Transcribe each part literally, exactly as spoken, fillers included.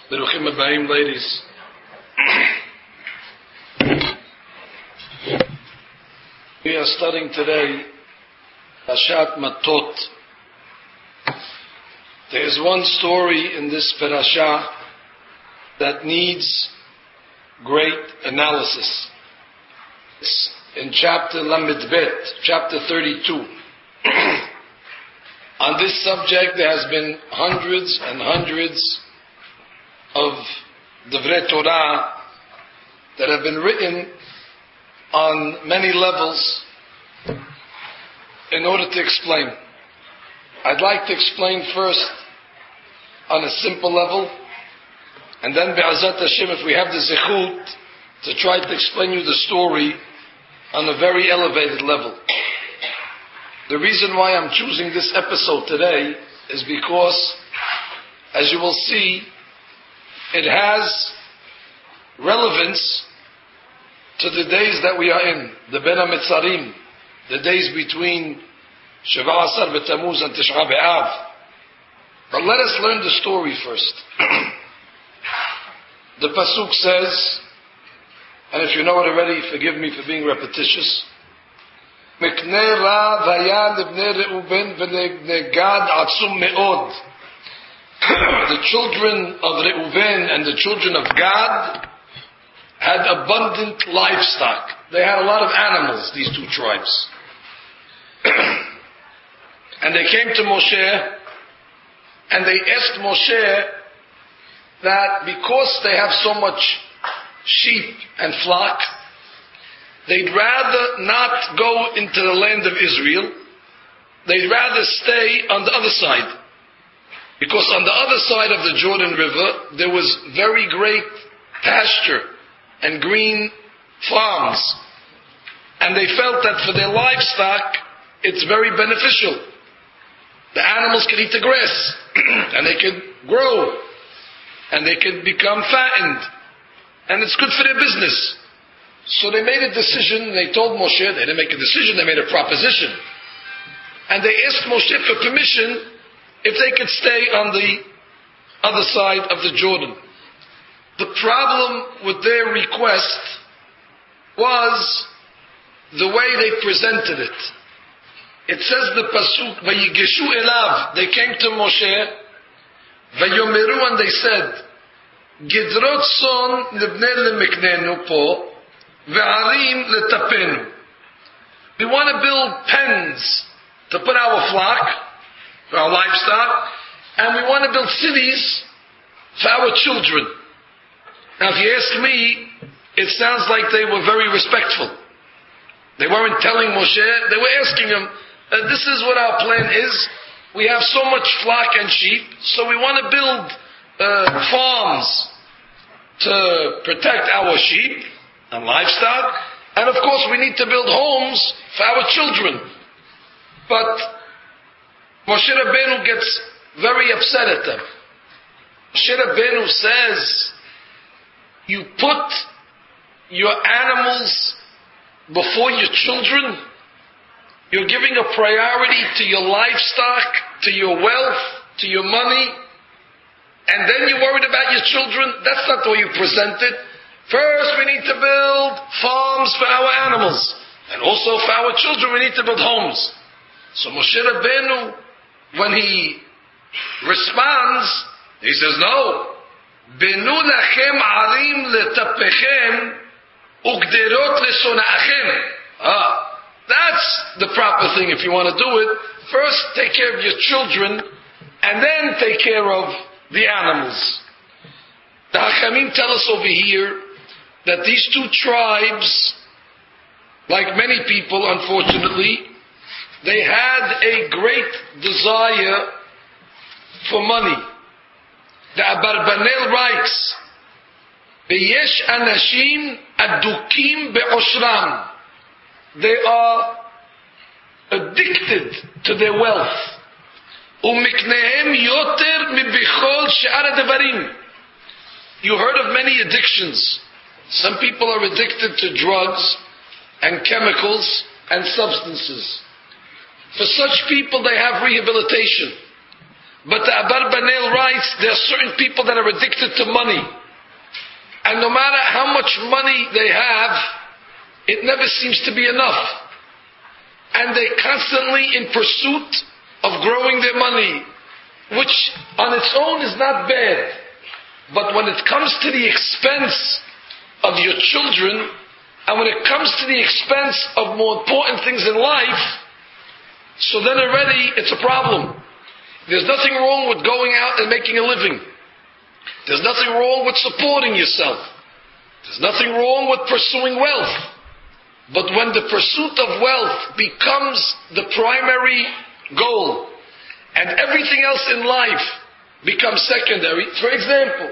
Beruchim Abayim, ladies. We are studying today Parashat Matot. There is one story in this parasha that needs great analysis. It's in chapter Lamed Bet, chapter thirty-two. On this subject there has been hundreds and hundreds of Divrei Torah that have been written on many levels in order to explain. I'd like to explain first on a simple level, and then Be'ezrat Hashem, if we have the zechut, to try to explain you the story on a very elevated level. The reason why I'm choosing this episode today is because, as you will see, it has relevance to the days that we are in, the Ben HaMetzarim, the days between Sheva Asar B'Tammuz and Tish'a B'Av. But let us learn the story first. The Pasuk says, and if you know it already, forgive me for being repetitious, Miknei Ra v'aya libnei Reuben v'nei Gad atzum me'od. The children of Reuven and the children of Gad had abundant livestock. They had a lot of animals, these two tribes. And they came to Moshe and they asked Moshe that because they have so much sheep and flock, they'd rather not go into the land of Israel. They'd rather stay on the other side. Because on the other side of the Jordan River, there was very great pasture and green farms. And they felt that for their livestock, it's very beneficial. The animals can eat the grass, and they can grow, and they can become fattened, and it's good for their business. So they made a decision, they told Moshe, they didn't make a decision, they made a proposition. And they asked Moshe for permission if they could stay on the other side of the Jordan. The problem with their request was the way they presented it. It says the pasuk, "Vayigeshu elav." They came to Moshe, "Vayomeru," and they said, "Gidrot son nibnei lemiknenu po, ve'arim letapenu." We want to build pens to put our flock, for our livestock, and we want to build cities for our children. Now, if you ask me, it sounds like they were very respectful. They weren't telling Moshe, they were asking him, uh, this is what our plan is. We have so much flock and sheep, so we want to build uh, farms to protect our sheep and livestock, and of course we need to build homes for our children. But Moshe Rabbeinu gets very upset at them. Moshe Rabbeinu says, you put your animals before your children? You're giving a priority to your livestock, to your wealth, to your money, and then you're worried about your children? That's not the way you present it. First, we need to build farms for our animals, and also for our children we need to build homes. So Moshe Rabbeinu, when he responds, he says, no. Benu lachem arim letapechem ugderot lesona'achem. Ah, that's the proper thing if you want to do it. First, take care of your children, and then take care of the animals. The Hachamim tell us over here that these two tribes, like many people, unfortunately, they had a great desire for money. The Abarbanel writes, "Beyesh anashim adukim be'oshram." They are addicted to their wealth. Umiknehem yoter mibichol she'ar devarim. You heard of many addictions. Some people are addicted to drugs and chemicals and substances. For such people, they have rehabilitation. But the Abarbanel writes, there are certain people that are addicted to money. And no matter how much money they have, it never seems to be enough. And they're constantly in pursuit of growing their money, which on its own is not bad. But when it comes to the expense of your children, and when it comes to the expense of more important things in life, so then already it's a problem. There's nothing wrong with going out and making a living. There's nothing wrong with supporting yourself. There's nothing wrong with pursuing wealth. But when the pursuit of wealth becomes the primary goal, and everything else in life becomes secondary. For example,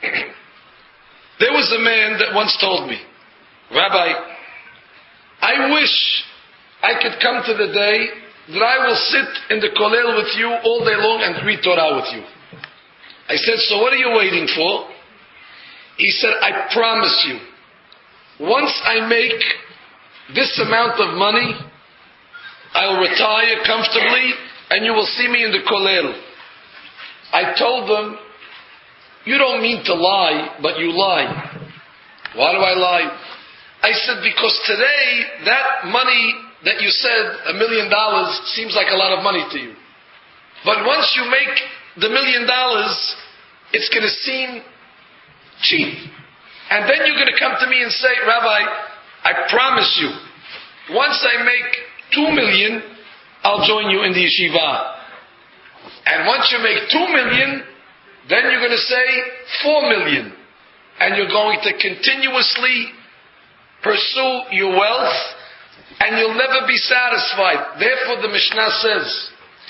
there was a man that once told me, Rabbi, I wish I could come to the day that I will sit in the kollel with you all day long and read Torah with you. I said, so what are you waiting for? He said, I promise you, once I make this amount of money, I'll retire comfortably and you will see me in the kollel. I told them, you don't mean to lie, but you lie. Why do I lie? I said, because today, that money that you said, a million dollars, seems like a lot of money to you. But once you make the million dollars, it's going to seem cheap. And then you're going to come to me and say, Rabbi, I promise you, once I make two million, I'll join you in the yeshiva. And once you make two million, then you're going to say four million. And you're going to continuously pursue your wealth, and you'll never be satisfied. Therefore the Mishnah says,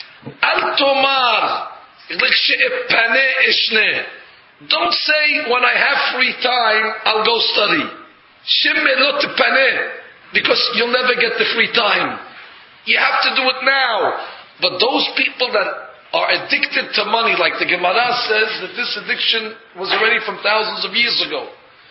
Al tomar l'kshe'epane ishne. Don't say, when I have free time, I'll go study. Shimmelot paneh, because you'll never get the free time. You have to do it now. But those people that are addicted to money, like the Gemara says, that this addiction was already from thousands of years ago.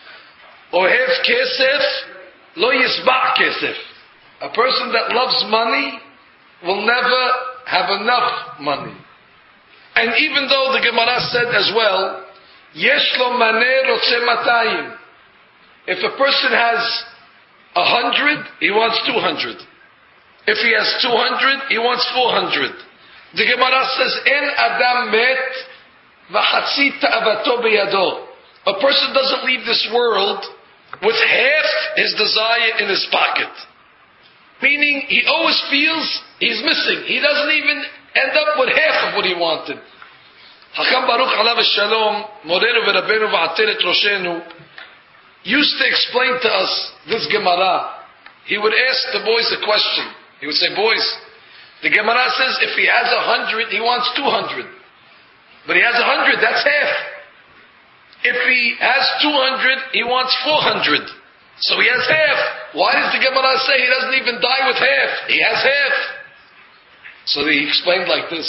Ohev kesef, lo yisbach kesef. A person that loves money will never have enough money. And even though the Gemara said as well, yesh lo maneh rotze matayim. If a person has a hundred, he wants two hundred. If he has two hundred, he wants four hundred. The Gemara says, En adam met v'chatzi ta'avato beyado. A person doesn't leave this world with half his desire in his pocket. Meaning, he always feels he's missing. He doesn't even end up with half of what he wanted. Hakam Baruch alav shalom, Morenu v'Rabbeinu v'Ateret Roshenu, used to explain to us this Gemara. He would ask the boys a question. He would say, boys, the Gemara says if he has a hundred, he wants two hundred. But he has a hundred, that's half. If he has two hundred, he wants four hundred. So he has half. Why does the Gemara say he doesn't even die with half? He has half. So he explained like this.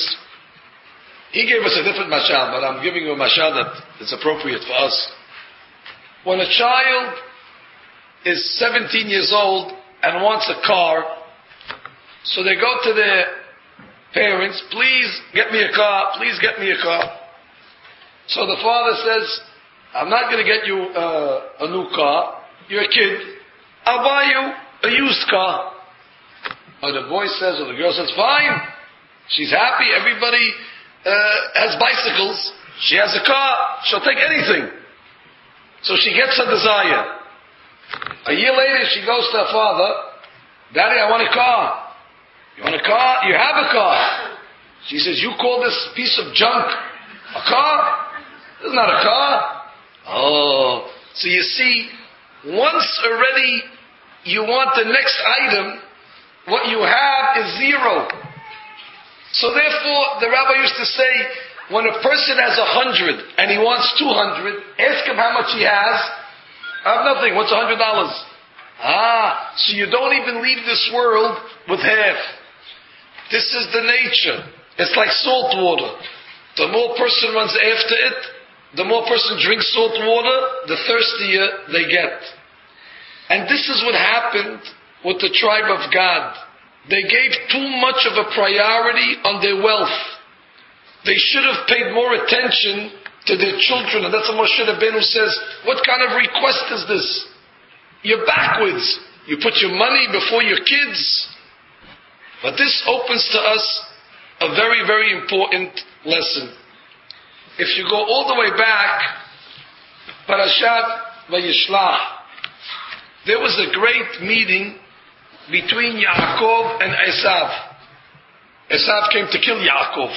He gave us a different mashal, but I'm giving you a mashal that is appropriate for us. When a child is seventeen years old and wants a car, so they go to their parents, please get me a car, please get me a car. So the father says, I'm not going to get you uh, a new car, you're a kid, I'll buy you a used car. Or the boy says, or the girl says, fine, she's happy, everybody uh, has bicycles, she has a car, she'll take anything. So she gets her desire. A year later she goes to her father, Daddy, I want a car. You want a car? You have a car. She says, you call this piece of junk a car? This is not a car. Oh, so you see, once already you want the next item, what you have is zero. So therefore, the rabbi used to say, when a person has a hundred and he wants two hundred, ask him how much he has. I have nothing. What's a hundred dollars? Ah, so you don't even leave this world with half. This is the nature. It's like salt water. The more person runs after it, the more person drinks salt water, the thirstier they get. And this is what happened with the tribe of Gad. They gave too much of a priority on their wealth. they should have paid more attention to their children. And that's what Moshe Rabbeinu says, what kind of request is this? You're backwards. You put your money before your kids. But this opens to us a very, very important lesson. If you go all the way back, Parashat Vayishlach, there was a great meeting between Yaakov and Esav. Esav came to kill Yaakov.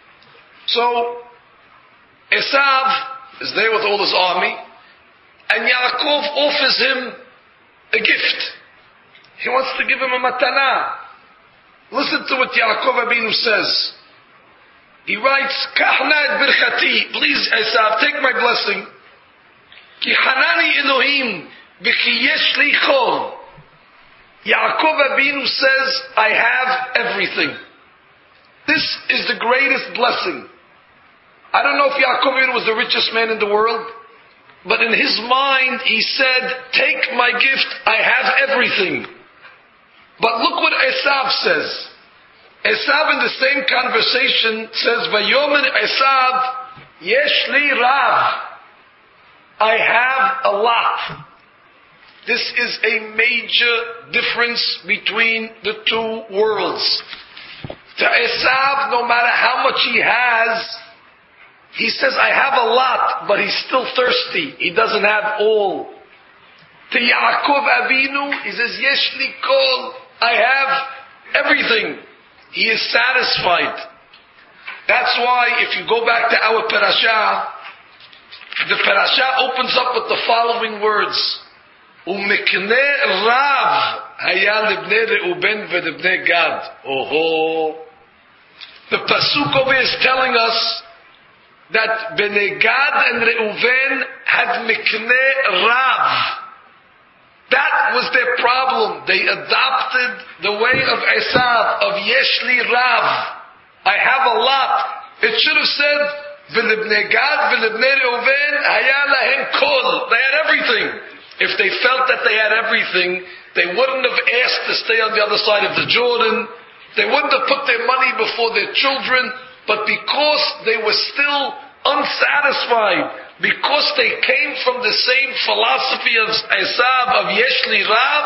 So, Esav is there with all his army, and Yaakov offers him a gift. He wants to give him a matana. Listen to what Yaakov Abinu says. He writes, Kahna et birchati, please Esav, take my blessing. Ki hanani Elohim, b'ki yesh li chol. Yaakov Abinu says, I have everything. This is the greatest blessing. I don't know if Yaakov Abinu was the richest man in the world, but in his mind he said, take my gift, I have everything. But look what Esav says. Esav in the same conversation says, Vayomer Esav, yesh li rav. I have a lot. This is a major difference between the two worlds. To Esav, no matter how much he has, he says, I have a lot, but he's still thirsty. He doesn't have all. To Yaakov Avinu, he says, yesh li kol, I have everything. He is satisfied. That's why if you go back to our parasha, the parasha opens up with the following words. Umikne rav haya libnei Reuben v'libnei Gad. Oh, the pasuk over is telling us that Bnei Gad and Reuven had mikne rav. That was their problem. They adopted the way of Esav, of Yeshli Rav. I have a lot. It should have said, V'libnei Gad, v'libnei Reuven, haya lahem kol. They had everything. If they felt that they had everything, they wouldn't have asked to stay on the other side of the Jordan. They wouldn't have put their money before their children. But because they were still unsatisfied, because they came from the same philosophy of Esav, of Yeshli Rav,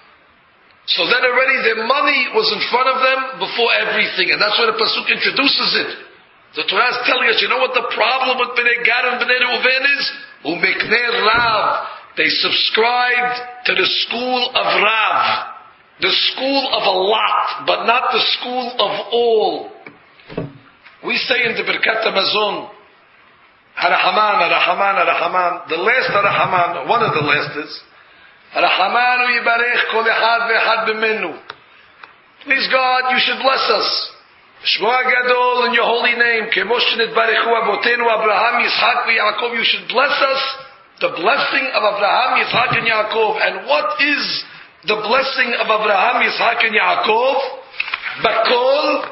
so then already their money was in front of them before everything. And that's why the Pasuk introduces it. The Torah is telling us, you know what the problem with Bnei Gad and Bnei Reuven is? Umeknei Rav. They subscribed to the school of Rav. The school of a lot, but not the school of all. We say in the Birkat HaMazon, Harahaman, Harahaman, Harahaman. The last Harahaman, one of the last is, Harahamanu yibarech kol echad ve'echad b'menu. Please God, you should bless us. Shmo Gadol in your holy name. Kemosh nitbarechu avotenu Abraham, Yitzhak ve'Yaakov. You should bless us. The blessing of Abraham, Yitzhak and Yaakov. And what is the blessing of Abraham, Yitzhak and Yaakov? Bakol,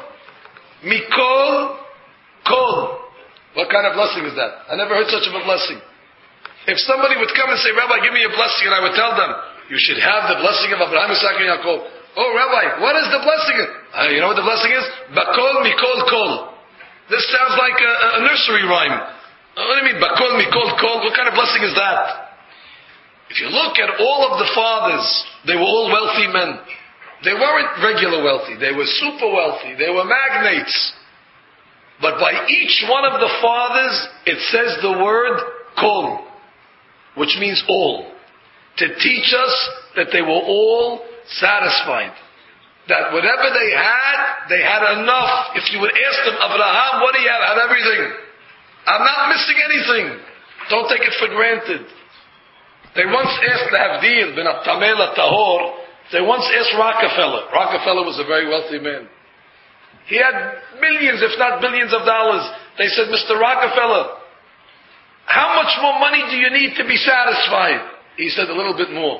Mikol, Kol. What kind of blessing is that? I never heard such of a blessing. If somebody would come and say, Rabbi, give me a blessing, and I would tell them, you should have the blessing of Abraham, Yitzhak, and Yaakov. Oh, Rabbi, what is the blessing? Uh, you know what the blessing is? Bakol, Mikol, Kol. This sounds like a, a nursery rhyme. Uh, what do you mean, Bakol, Mikol, Kol? What kind of blessing is that? If you look at all of the fathers, they were all wealthy men. They weren't regular wealthy. They were super wealthy. They were magnates. But by each one of the fathers, it says the word Kol, which means all. To teach us that they were all satisfied. That whatever they had, they had enough. If you would ask them, Abraham, what do you have? I have everything. I'm not missing anything. Don't take it for granted. They once asked the Havdil, bin Tamel Tahor, they once asked Rockefeller. Rockefeller was a very wealthy man. He had millions, if not billions of dollars. They said, Mister Rockefeller, how much more money do you need to be satisfied? He said, a little bit more.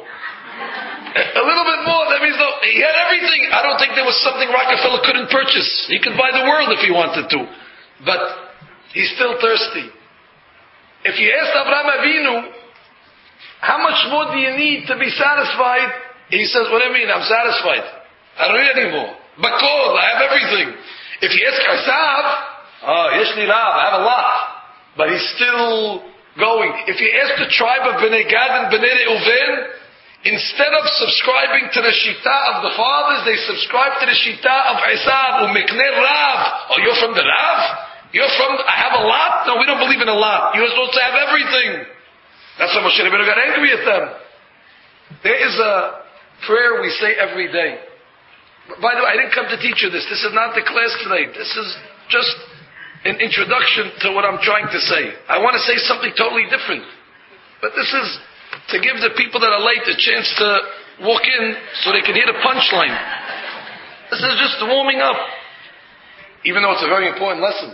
A little bit more, that means no, he had everything. I don't think there was something Rockefeller couldn't purchase. He could buy the world if he wanted to. But he's still thirsty. If you ask Avraham Avinu, how much more do you need to be satisfied? He says, what do you mean? I'm satisfied. I don't need any more. Bakol, I have everything. If you ask Esav, Oh, Yesh li Rav, I have a lot. But he's still going. If you ask the tribe of Bnei Gad and Bnei Reuven, instead of subscribing to the Shita of the fathers, they subscribe to the Shita of Esav, Umiknei Rav. Oh, you're from the Rav? You're from, I have a lot? No, we don't believe in a lot. You're supposed to have everything. That's why Moshe Rabbeinu got angry at them. There is a prayer we say every day. By the way, I didn't come to teach you this. This is not the class today. This is just an introduction to what I'm trying to say. I want to say something totally different. But this is to give the people that are late a chance to walk in so they can hear the punchline. This is just warming up. Even though it's a very important lesson.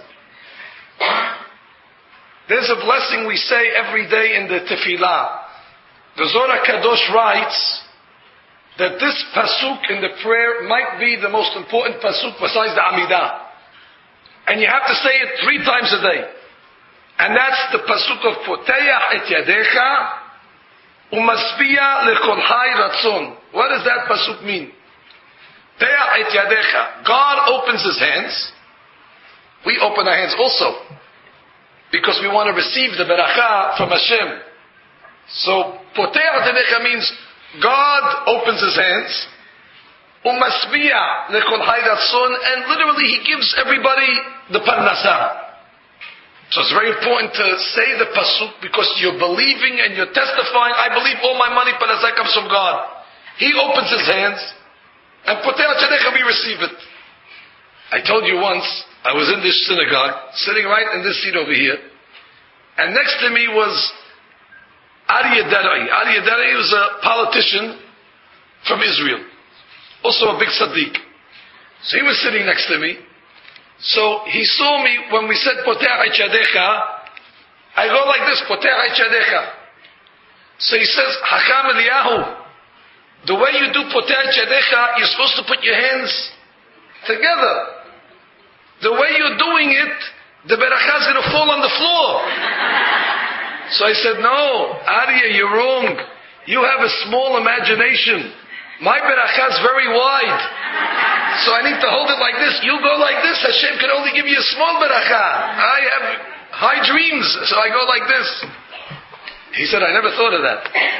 There's a blessing we say every day in the Tefillah. The Zohar Kadosh writes that this pasuk in the prayer might be the most important pasuk besides the Amidah. And you have to say it three times a day. And that's the pasuk of Poteach et Yadecha Umasbiya lechol hai ratzon. What does that pasuk mean? Poteach et Yadecha. God opens His hands. We open our hands also. Because we want to receive the beracha from Hashem. So, Poteach et Yadecha means God opens His hands. Umasbiya lechol hai ratzon. And literally He gives everybody the parnasah. So it's very important to say the pasuk because you're believing and you're testifying, I believe all my money, parnasah comes from God. He opens His hands, and Poteach et Yadecha, we receive it. I told you once, I was in this synagogue, sitting right in this seat over here, and next to me was Aryeh Deri. Aryeh Deri was a politician from Israel, also a big tzaddik. So he was sitting next to me. So he saw me when we said Poteach et Yadecha. I go like this, Poteach et Yadecha. So he says, Hacham Eliyahu, the way you do Poteach et Yadecha, you're supposed to put your hands together. The way you're doing it, the beracha is going to fall on the floor. So I said, no, Aryeh, you're wrong. You have a small imagination. My beracha is very wide. So I need to hold it like this. You go like this. Hashem can only give you a small beracha. I have high dreams, so I go like this. He said, I never thought of that.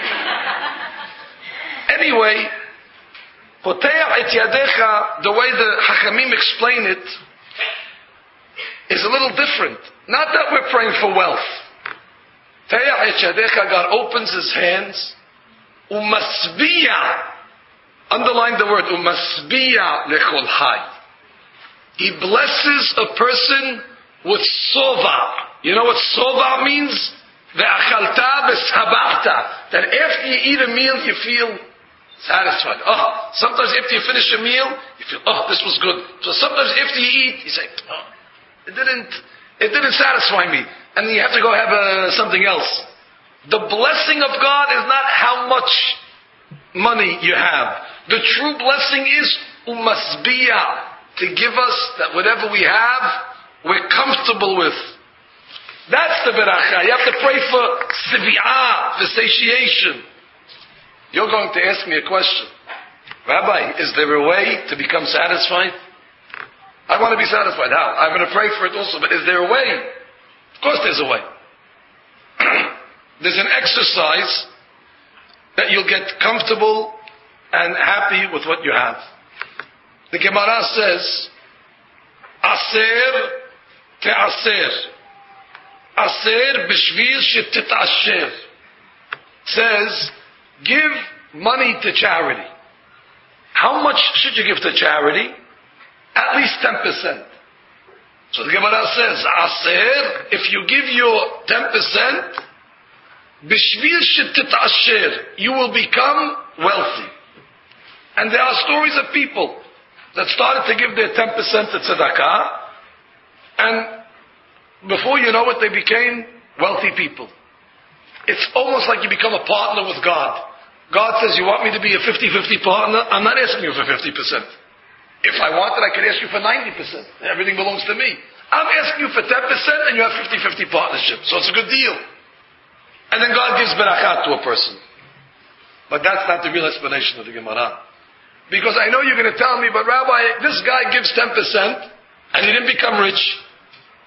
Anyway, Poteach et Yadecha, the way the Hachamim explain it, is a little different. Not that we're praying for wealth. Poteach et Yadecha, God opens His hands. Umasbiya. Underline the word, umasbiya lechol hai. He blesses a person with sova. You know what sova means? Ve'achalta v'shabachta. That after you eat a meal, you feel satisfied. Oh, sometimes after you finish a meal, you feel, oh, this was good. So sometimes after you eat, you say, oh, it didn't, it didn't satisfy me. And you have to go have uh, something else. The blessing of God is not how much money you have. The true blessing is umasbiya, to give us that whatever we have, we're comfortable with. That's the beracha. You have to pray for sibi'ah, for satiation. You're going to ask me a question. Rabbi, is there a way to become satisfied? I want to be satisfied. How? I'm going to pray for it also, but is there a way? Of course there's a way. There's an exercise that you'll get comfortable and happy with what you have. The Gemara says, Aser te'aser. Aser b'shvil she'titasher. Says, give money to charity. How much should you give to charity? At least ten percent. So the Gemara says, Aser, if you give your ten percent, b'shvil she'titasher, you will become wealthy. And there are stories of people that started to give their ten percent to tzedakah, and before you know it, they became wealthy people. It's almost like you become a partner with God. God says, you want me to be a fifty-fifty partner? I'm not asking you for fifty percent. If I wanted, I could ask you for ninety percent. Everything belongs to me. I'm asking you for ten percent and you have fifty-fifty partnership. So it's a good deal. And then God gives berachat to a person. But that's not the real explanation of the Gemara. Because I know you're going to tell me, but Rabbi, this guy gives ten percent and he didn't become rich.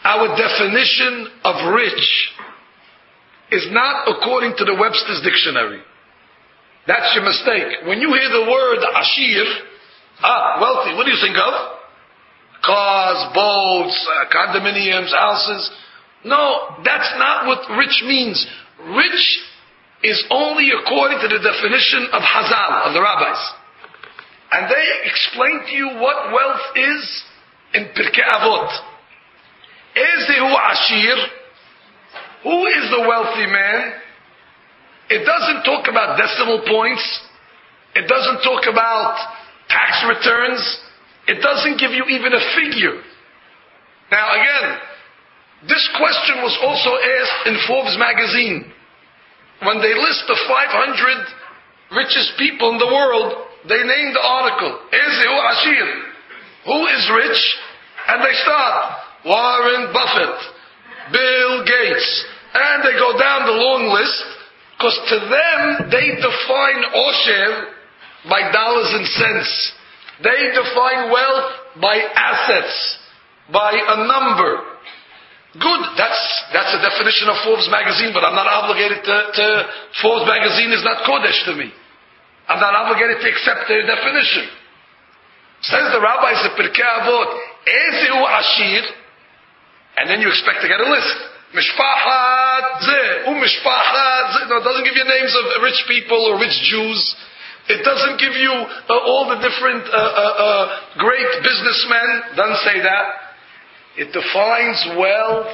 our definition of rich is not according to the Webster's Dictionary. That's your mistake. When you hear the word ashir, ah, wealthy, what do you think of? Cars, boats, uh, condominiums, houses. No, that's not what rich means. Rich is only according to the definition of Hazal, of the rabbis. And they explain to you what wealth is in Pirkei Avot. Ezehu ashir, who is the wealthy man? It doesn't talk about decimal points. It doesn't talk about tax returns. It doesn't give you even a figure. Now again, this question was also asked in Forbes magazine. When they list the five hundred richest people in the world, they name the article, Ezehu ashir, who is rich? And they start, Warren Buffett, Bill Gates, and they go down the long list, because to them, they define osher by dollars and cents. They define wealth by assets, by a number. Good, that's that's the definition of Forbes magazine, but I'm not obligated to, to Forbes magazine is not Kodesh to me. I'm not obligated to accept their definition. Says the rabbis of Pirkei Avot, Ezehu ashir, and then you expect to get a list. Mishpachat zeh, um mishpachat zeh. No, it doesn't give you names of rich people or rich Jews. It doesn't give you uh, all the different uh, uh, uh, great businessmen. Doesn't say that. It defines wealth,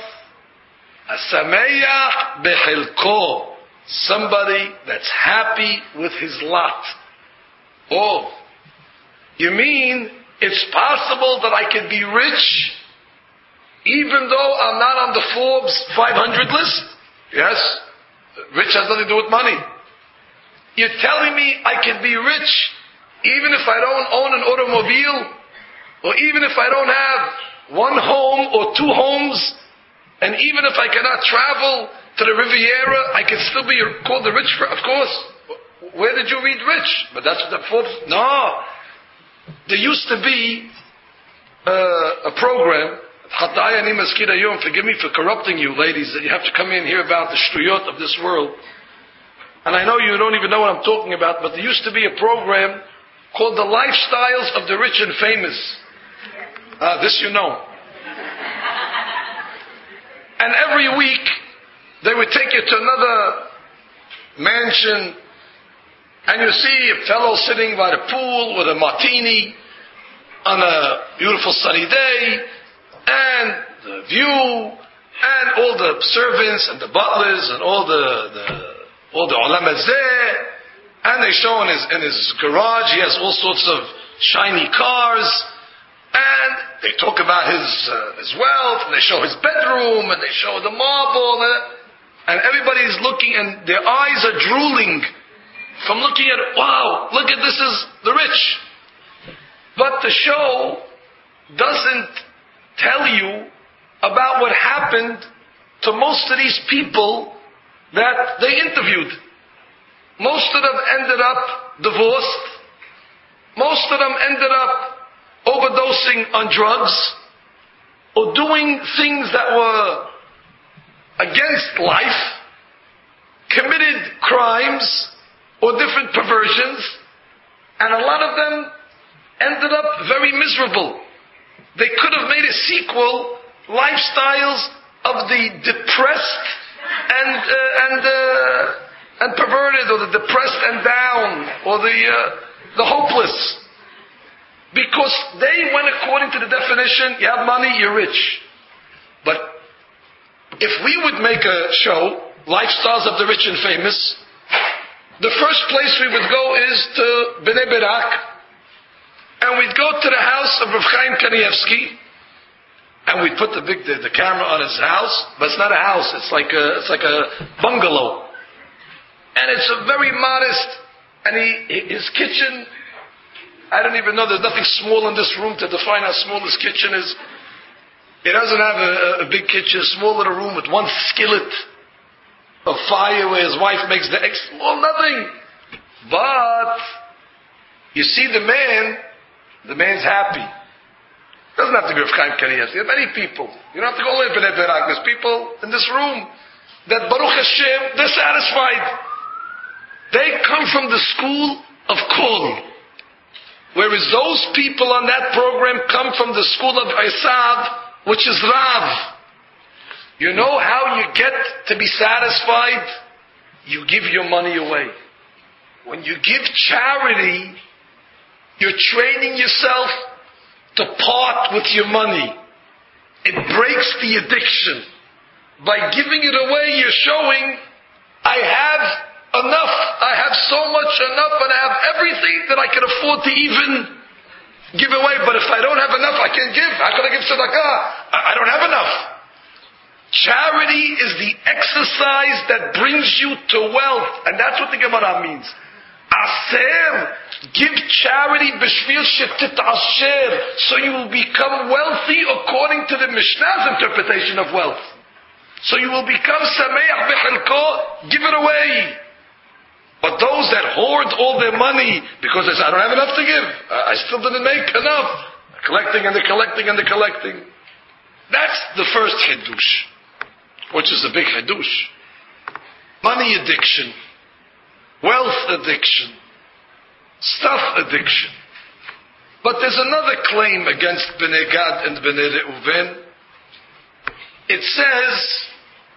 asameya bechilko, somebody that's happy with his lot. Oh, you mean it's possible that I can be rich even though I'm not on the Forbes five hundred list? Yes. Rich has nothing to do with money. You're telling me I can be rich even if I don't own an automobile, or even if I don't have one home or two homes, and even if I cannot travel to the Riviera, I can still be called the rich? Of course. Where did you read rich? But that's what the Forbes... No. There used to be uh, a program, forgive me for corrupting you ladies, that you have to come in here about the shtuyot of this world. And I know you don't even know what I'm talking about, but there used to be a program called The Lifestyles of the Rich and Famous. Uh, this you know. And every week, they would take you to another mansion, and you see a fellow sitting by the pool with a martini on a beautiful sunny day, and the view, and all the servants and the butlers and all the, the all the olam hazeh, and they show in his in his garage he has all sorts of shiny cars, and they talk about his uh, his wealth, and they show his bedroom, and they show the marble, and, and everybody's looking, and their eyes are drooling from looking at it. Wow, look at this is the rich. But the show doesn't tell you about what happened to most of these people that they interviewed. Most of them ended up divorced. Most of them ended up overdosing on drugs or doing things that were against life, committed crimes or different perversions, and a lot of them ended up very miserable. They could have made a sequel, Lifestyles of the Depressed and uh, and uh, and perverted, or the depressed and down, or the uh, the hopeless, because they went according to the definition: you have money, you're rich. But if we would make a show, Lifestyles of the Rich and Famous, the first place we would go is to Bnei Brak, and we'd go to the house of Rav Chaim Kanievsky, and we'd put the big the, the camera on his house, but it's not a house; it's like a it's like a bungalow, and it's a very modest. And he his kitchen, I don't even know. There's nothing small in this room to define how small his kitchen is. It doesn't have a, a big kitchen; a small little room with one skillet of fire where his wife makes the eggs. Well, nothing. But you see, the man, the man's happy. Doesn't have to be Rav Chaim Kanievsky. There are many people. You don't have to go live in Berak. There's people in this room that Baruch Hashem, they're satisfied. They come from the school of Kol. Whereas those people on that program come from the school of Esav, which is Rav. You know how you get to be satisfied? You give your money away. When you give charity, you're training yourself to part with your money. It breaks the addiction. By giving it away, you're showing, I have enough. I have so much enough, and I have everything that I can afford to even give away. But if I don't have enough, I can't give. How can I give tzedakah? I don't have enough. Charity is the exercise that brings you to wealth. And that's what the Gemara means. Aser, give charity b'shvil shetit asher, so you will become wealthy according to the Mishnah's interpretation of wealth. So you will become sameach b'chelko, give it away. But those that hoard all their money because they say, I don't have enough to give, I still didn't make enough, they're collecting and they're collecting and they're collecting. That's the first chidush, which is a big chidush. Money addiction. Wealth addiction, stuff addiction. But there's another claim against Bnei Gad and Bnei Reuven. It says,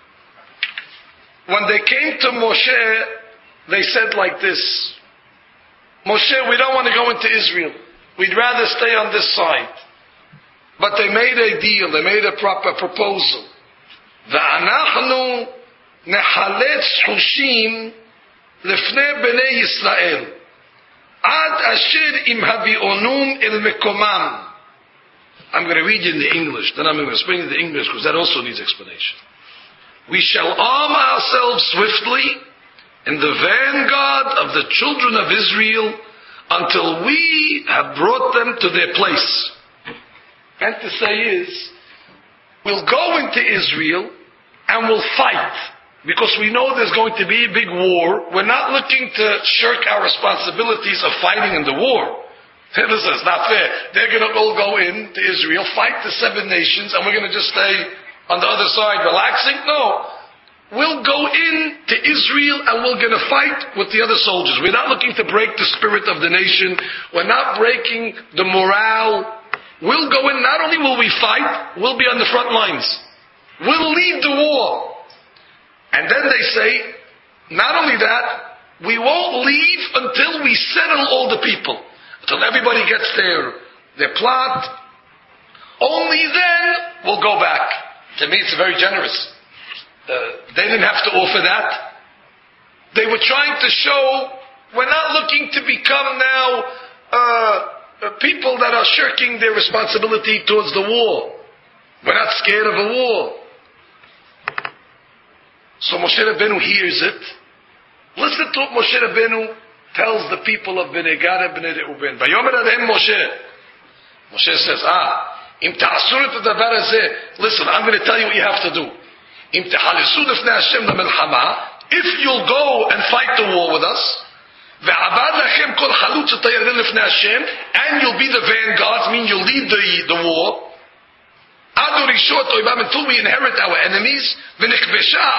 when they came to Moshe, they said like this, Moshe, we don't want to go into Israel. We'd rather stay on this side. But they made a deal, they made a proper proposal. V'anachnu nechaletz chushim Lefnei Bnei Yisrael, Ad Asher Im Havionum El Mekomam. I'm going to read you in the English, then I'm going to explain in the English because that also needs explanation. We shall arm ourselves swiftly in the vanguard of the children of Israel until we have brought them to their place. And to say is, we'll go into Israel and we'll fight. Because we know there's going to be a big war. We're not looking to shirk our responsibilities of fighting in the war. Listen, it's not fair. They're going to all go in to Israel, fight the seven nations, and we're going to just stay on the other side relaxing? No. We'll go in to Israel and we're going to fight with the other soldiers. We're not looking to break the spirit of the nation. We're not breaking the morale. We'll go in, not only will we fight, we'll be on the front lines. We'll lead the war. And then they say, not only that, we won't leave until we settle all the people. Until everybody gets their, their plot. Only then we'll go back. To me, it's very generous. Uh, they didn't have to offer that. They were trying to show, we're not looking to become now uh, people that are shirking their responsibility towards the war. We're not scared of a war. So Moshe Rabbeinu hears it. Listen to what Moshe Rabbeinu tells the people of Bnei Gad and Bnei Reuven. Vayomer alehem Moshe. Moshe says, ah, im ta'asur et hadavar hazeh. Listen, I'm going to tell you what you have to do. Im tehalesu lefnei Hashem lemilchama. If you'll go and fight the war with us, ve'avad lachem kol chalutz etayarden lefnei Hashem, and you'll be the vanguards, mean you'll lead the, the war. Until we inherit our enemies, then you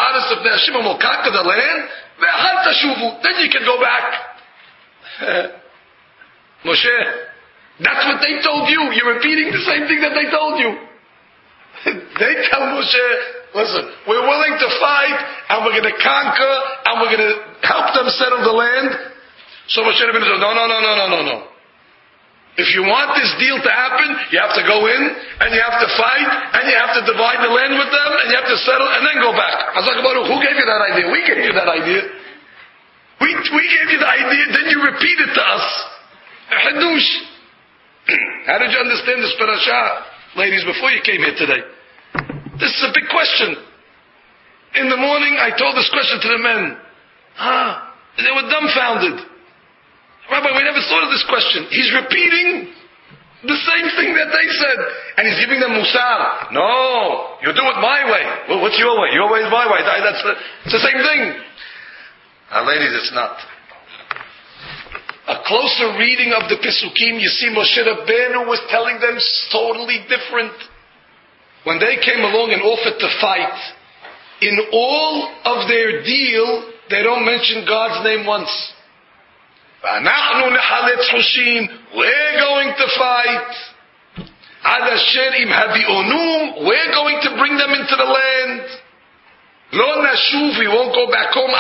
can go back. Moshe, that's what they told you. You're repeating the same thing that they told you. They tell Moshe, listen, we're willing to fight, and we're going to conquer, and we're going to help them settle the land. So Moshe said, no, no, no, no, no, no, no. If you want this deal to happen, you have to go in, and you have to fight, and you have to divide the land with them, and you have to settle, and then go back. Hazak Baruch, who gave you that idea? We gave you that idea. We, we gave you the idea, then you repeat it to us. Hadush. How did you understand this parasha, ladies, before you came here today? This is a big question. In the morning, I told this question to the men. Ah, they were dumbfounded. Rabbi, we never thought of this question. He's repeating the same thing that they said. And he's giving them musar. No, you do it my way. Well, what's your way? Your way is my way. That's the, it's the same thing. Now, ladies, it's not. a closer reading of the Pesukim, you see Moshe Rabbeinu was telling them totally different. When they came along and offered to fight, in all of their deal, they don't mention God's name once. We're going to fight. We're going to bring them into the land. We won't go back home.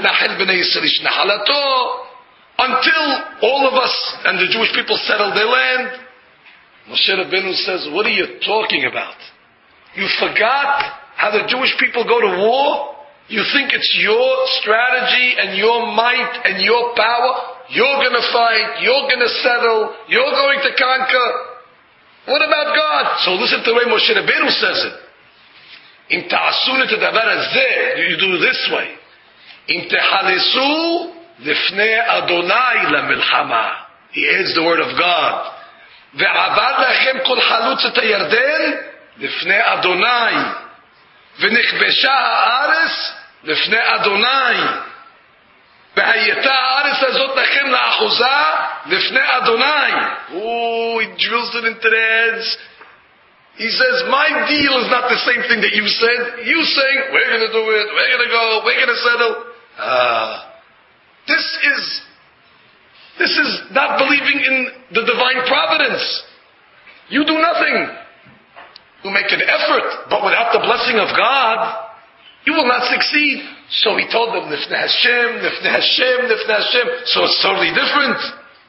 Until all of us and the Jewish people settle their land. Moshe Rabbeinu says, what are you talking about? You forgot how the Jewish people go to war? You think it's your strategy and your might and your power? You're going to fight, you're going to settle, you're going to conquer. What about God? So listen to the way Moshe Rabbeinu says it. Im ta'asun et hadavar hazeh, you do this way. Im tehalesu lifnei Adonai lamilchama. He adds the word of God. Ve'avad lachem kol halutz et hayarden lifnei Adonai. V'nichbesha ha'aretz lifnei Adonai. Ve'hayeta ha'aretz hazot lachem la'achuza lifnei Adonai. Oh, he drills it into their heads. He says, my deal is not the same thing that you said. You saying, we're going to do it, we're going to go, we're going to settle. Ah, this is, this is not believing in the divine providence. You do nothing. You make an effort, but without the blessing of God, you will not succeed. So he told them, Nifnei Hashem, Nifnei Hashem, Nifnei Hashem. So it's totally different.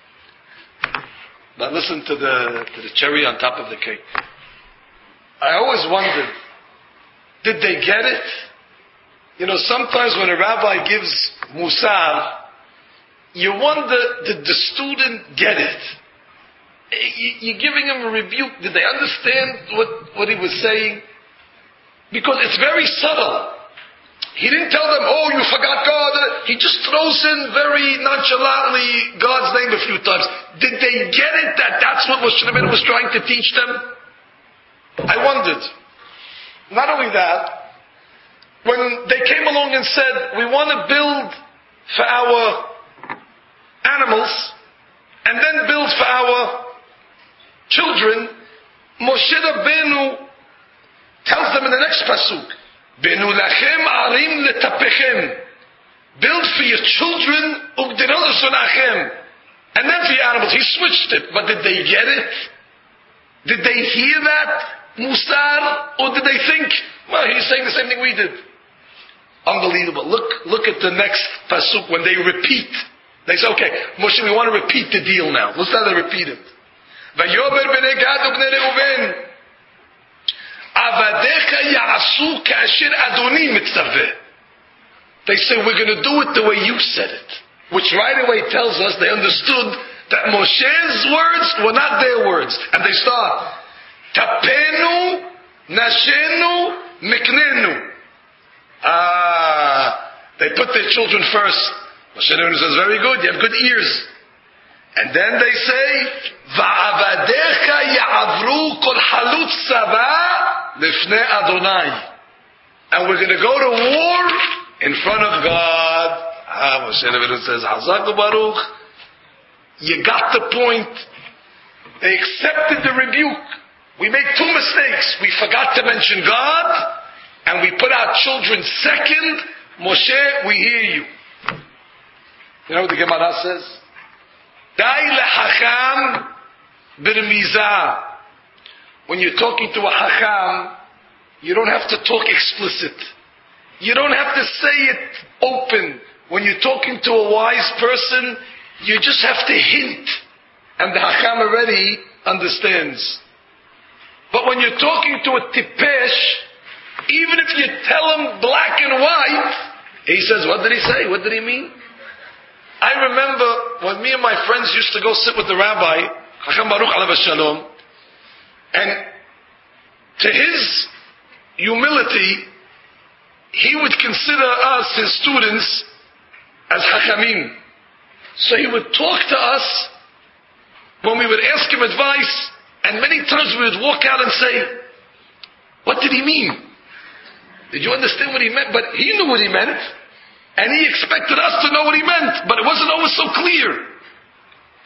Now listen to the, to the cherry on top of the cake. I always wondered, did they get it? You know, sometimes when a rabbi gives musar, you wonder, did the student get it? You're giving him a rebuke. Did they understand what, what he was saying? Because it's very subtle. He didn't tell them, oh, you forgot God. He just throws in very nonchalantly God's name a few times. Did they get it that that's what Moshe Rabbeinu was trying to teach them? I wondered. Not only that, when they came along and said, we want to build for our animals, and then build for our children, Moshe Rabbeinu tells them in the next pasuk, Benu lachem arim letapechem. Build for your children, ugdirol sunachem. And then for your animals. He switched it, but did they get it? Did they hear that? Musar, or did they think, well, he's saying the same thing we did? Unbelievable. Look, look at the next pasuk when they repeat. They say, okay, Moshe, we want to repeat the deal now. Let's how they repeat it. Vayomer bnei Gad ubnei Reuven, avadecha ya'asu ka'asher Adoni mitzaveh. They say, we're going to do it the way you said it. Which right away tells us they understood that Moshe's words were not their words. And they start, Tapenu, Nashenu, Miknenu. Ah, they put their children first. Moshe Rabbeinu says, very good, you have good ears. And then they say, Va'avadecha ya'avru kol halut saba lifnei Adonai. And we're going to go to war in front of God. Ah, Moshe Rabbeinu says, Hazak Baruch. You got the point. They accepted the rebuke. We made two mistakes. We forgot to mention God, and we put our children second. Moshe, we hear you. You know what the Gemara says? Dai lehacham birmizah. When you're talking to a hacham, you don't have to talk explicit. You don't have to say it open. When you're talking to a wise person, you just have to hint, and the hacham already understands. But when you're talking to a tipesh, even if you tell him black and white, he says, what did he say? What did he mean? I remember when me and my friends used to go sit with the rabbi, Chacham Baruch Alav Shalom, and to his humility, he would consider us, his students, as Chachamim. So he would talk to us when we would ask him advice, and many times we would walk out and say, what did he mean? Did you understand what he meant? But he knew what he meant, and he expected us to know what he meant, but it wasn't always so clear.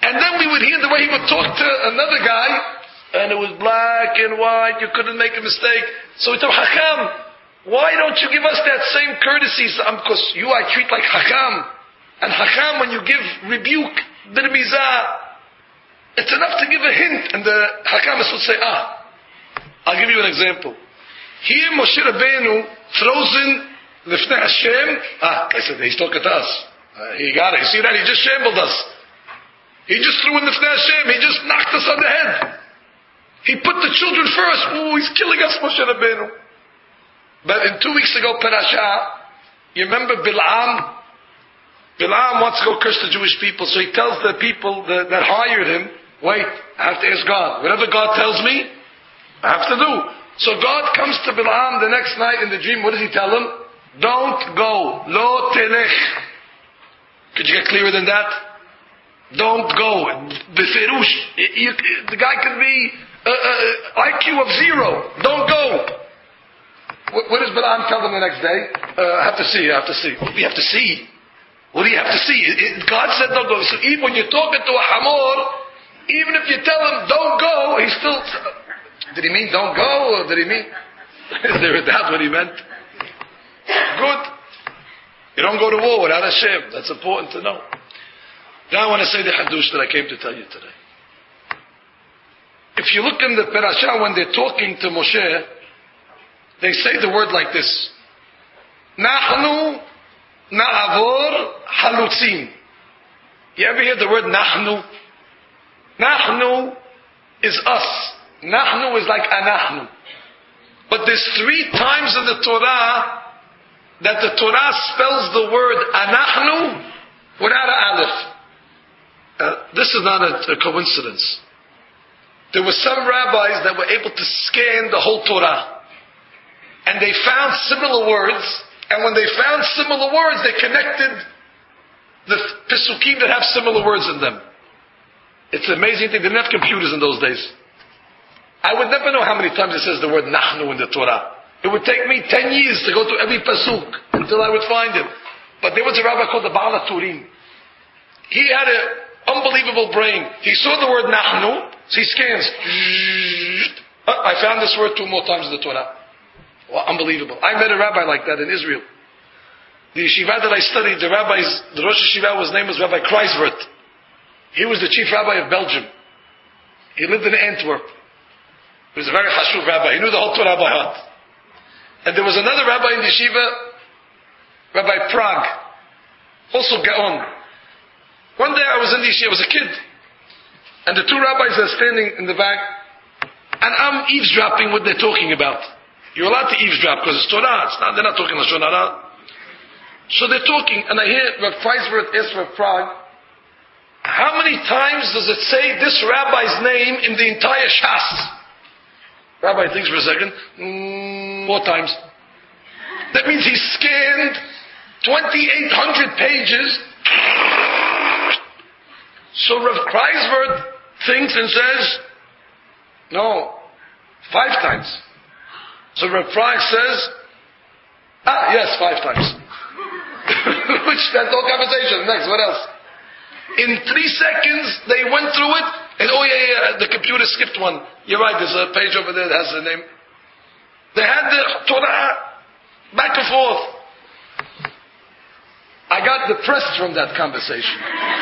And then we would hear the way he would talk to another guy, and it was black and white, you couldn't make a mistake. So we told Hakam, why don't you give us that same courtesy? Because you I treat like Hakam. And Hakam, when you give rebuke, birmizah, it's enough to give a hint. And the Hakam would say, ah, I'll give you an example. Here Moshe Rabbeinu throws in Lifnei Hashem. Ah, I said, he's talking to us. Uh, he got it. You see that? He just shambled us. He just threw in Lifnei Hashem. He just knocked us on the head. He put the children first. Ooh, he's killing us, Moshe Rabbeinu. But in two weeks ago, Parashah, you remember Bil'am? Bil'am wants to go curse the Jewish people, so he tells the people that, that hired him, wait, I have to ask God. Whatever God tells me, I have to do. So God comes to Bil'am the next night in the dream. What does he tell him? Don't go. Lo telech. Could you get clearer than that? Don't go. Beferush. The guy could be uh, uh, I Q of zero. Don't go. What, what does Bil'am tell them the next day? Uh, I have to see. I have to see. What do you have to see? What do you have to see? It, it, God said don't go. So even when you're talking to a hamor, even if you tell him don't go, he still... Did he mean don't go, or did he mean... Is there a doubt what he meant? Good. You don't go to war without Hashem. That's important to know. Now I want to say the hadush that I came to tell you today. If you look in the parasha, when they're talking to Moshe, they say the word like this. Nahnu na'avor halutzim. You ever hear the word nahnu? Nahnu is us. Nahnu is like anahnu. But there's three times in the Torah that the Torah spells the word anahnu without an aleph. Uh, this is not a, a coincidence. There were some rabbis that were able to scan the whole Torah. And they found similar words. And when they found similar words, they connected the Pesukim that have similar words in them. It's an amazing thing. They didn't have computers in those days. I would never know how many times it says the word Nahnu in the Torah. It would take me ten years to go through every Pasuk until I would find it. But there was a rabbi called the Baal HaTurim. He had an unbelievable brain. He saw the word Nahnu, so he scans. Oh, I found this word two more times in the Torah. Well, unbelievable. I met a rabbi like that in Israel. The yeshiva that I studied, the rabbi's, the Rosh Yeshiva, his name was Rabbi Kreisvert. He was the chief rabbi of Belgium. He lived in Antwerp. He was a very chashuv rabbi. He knew the whole Torah by heart. And there was another rabbi in the yeshiva, Rabbi Prague, also Gaon. One day I was in the yeshiva, I was a kid, and the two rabbis are standing in the back, and I'm eavesdropping what they're talking about. You're allowed to eavesdrop because it's Torah. It's not, they're not talking Lashon Hara. So they're talking, and I hear Rav Kreisvert ask Rav Prague, how many times does it say this rabbi's name in the entire Shas? Rabbi thinks for a second. Mm, four times. That means he scanned twenty-eight hundred pages. So Rav Kreisvert thinks and says, no, five times. So Rav Prague says, ah, yes, five times. Which, that's all conversation. Next, what else? In three seconds, they went through it, and oh yeah, yeah, the computer skipped one. You're right, there's a page over there that has the name. They had the Torah back and forth. I got depressed from that conversation.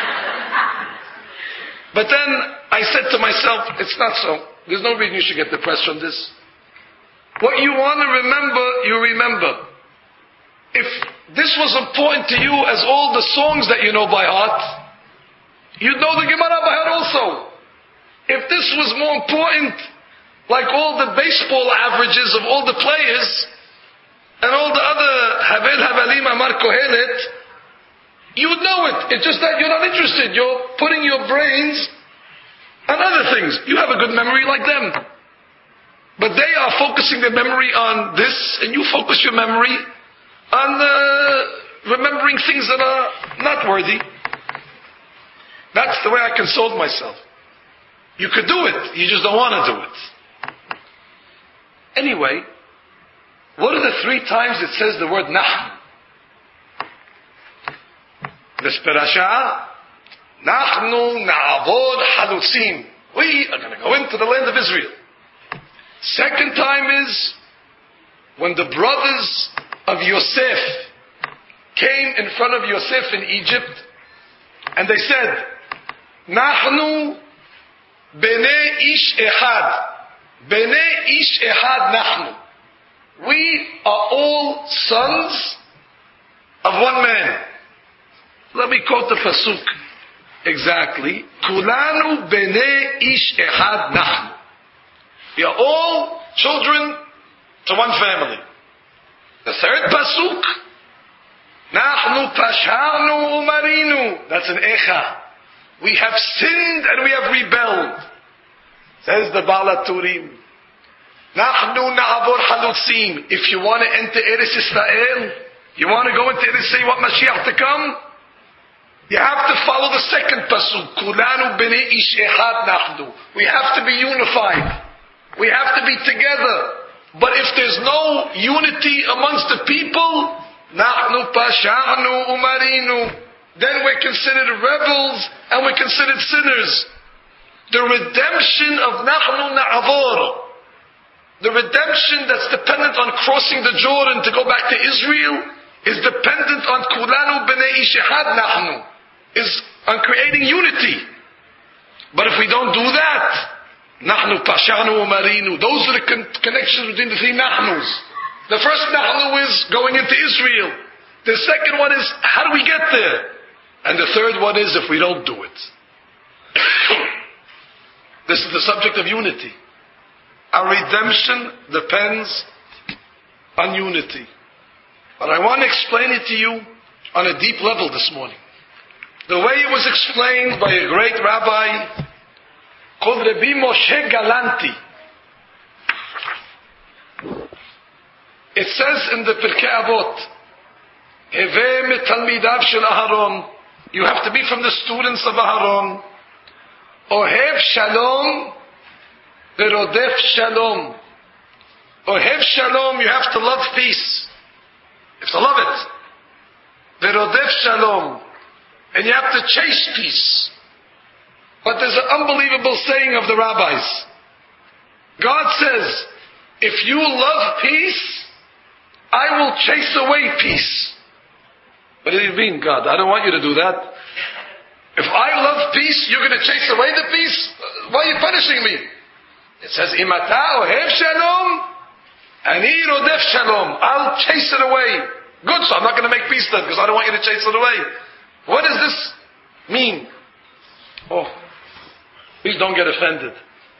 But then I said to myself, it's not so. There's no reason you should get depressed from this. What you want to remember, you remember. If this was important to you as all the songs that you know by heart, you'd know the Gemara by heart also. If this was more important, like all the baseball averages of all the players, and all the other Havel Havalim Amar Kohelet, you would know it. It's just that you're not interested. You're putting your brains on other things. You have a good memory like them. But they are focusing their memory on this, and you focus your memory on uh, remembering things that are not worthy. That's the way I consoled myself. You could do it, you just don't want to do it. Anyway, what are the three times it says the word Nah? This parasha, Nachnu na'avod halutzim. We are going to go into the land of Israel. Second time is when the brothers of Yosef came in front of Yosef in Egypt, and they said, Nachnu bnei ish echad. Bnei ish echad nachnu. We are all sons of one man. Let me quote the pasuk exactly. Kulanu bnei ish echad nachnu. We are all children to one family. The third pasuk, Nachnu pasharnu umarinu. That's an echa. We have sinned and we have rebelled. Says the Baal HaTurim. Nachnu na'avor halutzim. If you want to enter Eretz Israel, you want to go into Eretz Israel, what Mashiach to come? You have to follow the second pasuk. Kulanu bnei ish echad nachnu. We have to be unified. We have to be together. But if there's no unity amongst the people, Nahnu pasharnu umarinu, then we're considered rebels and we're considered sinners. The redemption of Nahnu na'avor, the redemption that's dependent on crossing the Jordan to go back to Israel, is dependent on Kulanu b'nei ish echad Nahnu, is on creating unity. But if we don't do that, Nahnu pasharnu umarinu, those are the con- connections between the three Nahnus. The first Nahnu is going into Israel. The second one is, how do we get there? And the third one is, if we don't do it. This is the subject of unity. Our redemption depends on unity. But I want to explain it to you on a deep level this morning. The way it was explained by a great rabbi called Rabbi Moshe Galanti. It says in the Pirkei Avot, Heveh metalmidav shel Aharon. You have to be from the students of Aharon. Ohev shalom, verodef shalom. Ohev shalom, you have to love peace. You have to love it. Verodef shalom. And you have to chase peace. But there's an unbelievable saying of the rabbis. God says, if you love peace, I will chase away peace. What do you mean, God? I don't want you to do that. If I love peace, you're going to chase away the peace? Why are you punishing me? It says, Imata ohev shalom, ani rodef shalom. I'll chase it away. Good, so I'm not going to make peace then, because I don't want you to chase it away. What does this mean? Oh, please don't get offended.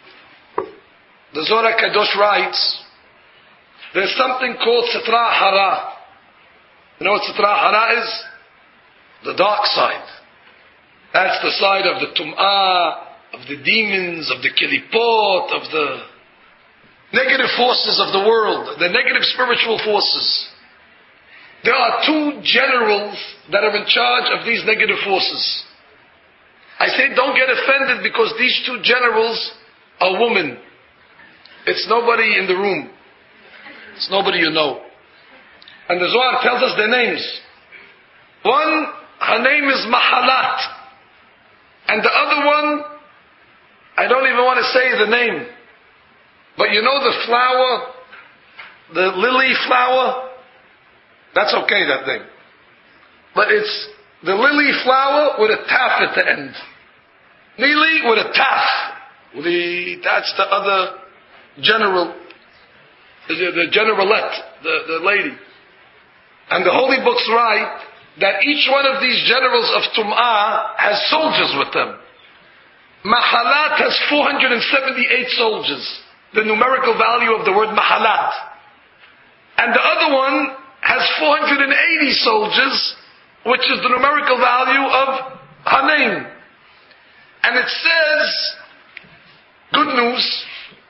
The Zohar Kadosh writes, there's something called Sitra Hara. You know what Sitra Hara is? The dark side. That's the side of the Tum'ah, of the demons, of the Kilipot, of the negative forces of the world, the negative spiritual forces. There are two generals that are in charge of these negative forces. I say don't get offended because these two generals are women. It's nobody in the room. It's nobody you know. And the Zohar tells us their names. One, her name is Mahalat. And the other one, I don't even want to say the name. But you know the flower, the lily flower? That's okay, that name. But it's the lily flower with a taf at the end. Lily with a taf. The, that's the other general, the, the generalette, the, the lady. And the holy books write that each one of these generals of Tum'ah has soldiers with them. Mahalat has four hundred seventy-eight soldiers, the numerical value of the word Mahalat. And the other one has four hundred eighty soldiers, which is the numerical value of her name. And it says, good news,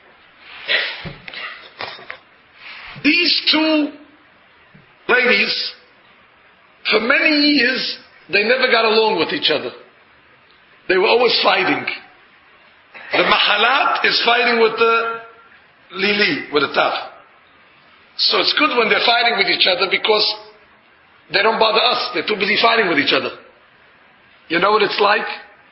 these two ladies, for many years, they never got along with each other. They were always fighting. The Mahalat is fighting with the Lili, with the Taf. So it's good when they're fighting with each other because they don't bother us. They're too busy fighting with each other. You know what it's like?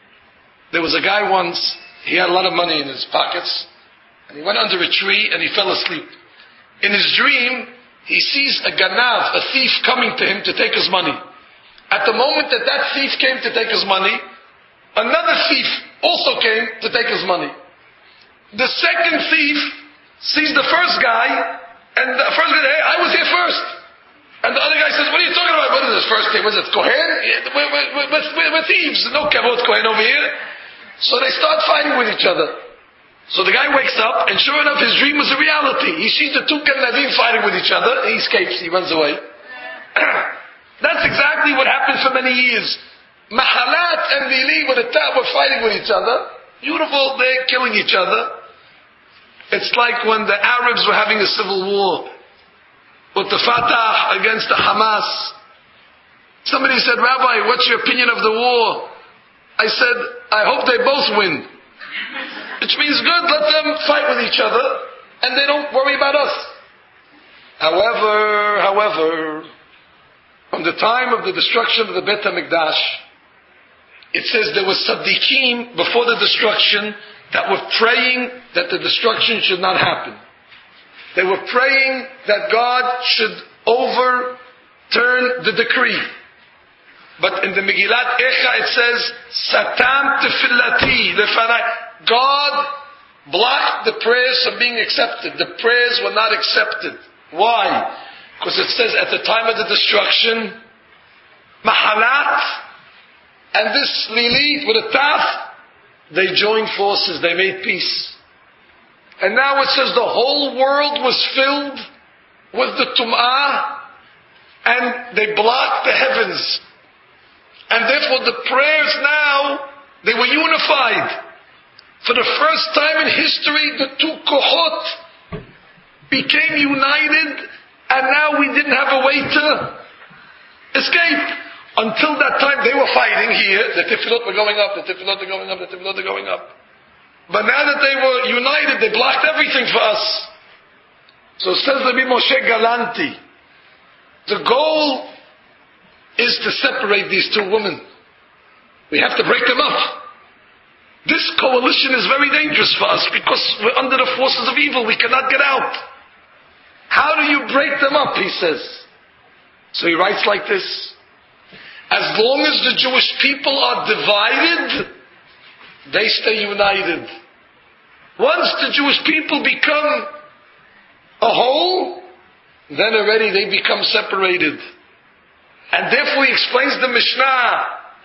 There was a guy once, he had a lot of money in his pockets, and he went under a tree and he fell asleep. In his dream, he sees a ganav, a thief, coming to him to take his money. At the moment that that thief came to take his money, another thief also came to take his money. The second thief sees the first guy, and the first guy says, hey, I was here first. And the other guy says, what are you talking about? What is this first thing? What is it, Kohen? We're, we're, we're, we're thieves. No kavod Kohen over here. So they start fighting with each other. So the guy wakes up, and sure enough, his dream was a reality. He sees the two Ganavim fighting with each other. He escapes. He runs away. That's exactly what happened for many years. Mahalat and Lili with the Tab were fighting with each other. Beautiful, they're killing each other. It's like when the Arabs were having a civil war with the Fatah against the Hamas. Somebody said, Rabbi, what's your opinion of the war? I said, I hope they both win. Which means good, let them fight with each other, and they don't worry about us. However, however, from the time of the destruction of the Beit HaMikdash, it says there was Tzaddikim before the destruction that were praying that the destruction should not happen. They were praying that God should overturn the decree. But in the Megillat Echa it says, Satam tefillati lefanai. God blocked the prayers from being accepted. The prayers were not accepted. Why? Because it says at the time of the destruction, Mahalat and this Lili with a Taf, they joined forces, they made peace. And now it says the whole world was filled with the Tum'ah, and they blocked the heavens. And therefore the prayers now, they were unified. For the first time in history, the two kohot became united, and now we didn't have a way to escape. Until that time, they were fighting here. The tefillot were going up, the tefillot were going up, the tefillot were going up. But now that they were united, they blocked everything for us. So says the Moshe Galanti, the goal is to separate these two women. We have to break them up. This coalition is very dangerous for us because we're under the forces of evil. We cannot get out. How do you break them up, he says. So he writes like this. As long as the Jewish people are divided, they stay united. Once the Jewish people become a whole, then already they become separated. And therefore he explains the Mishnah,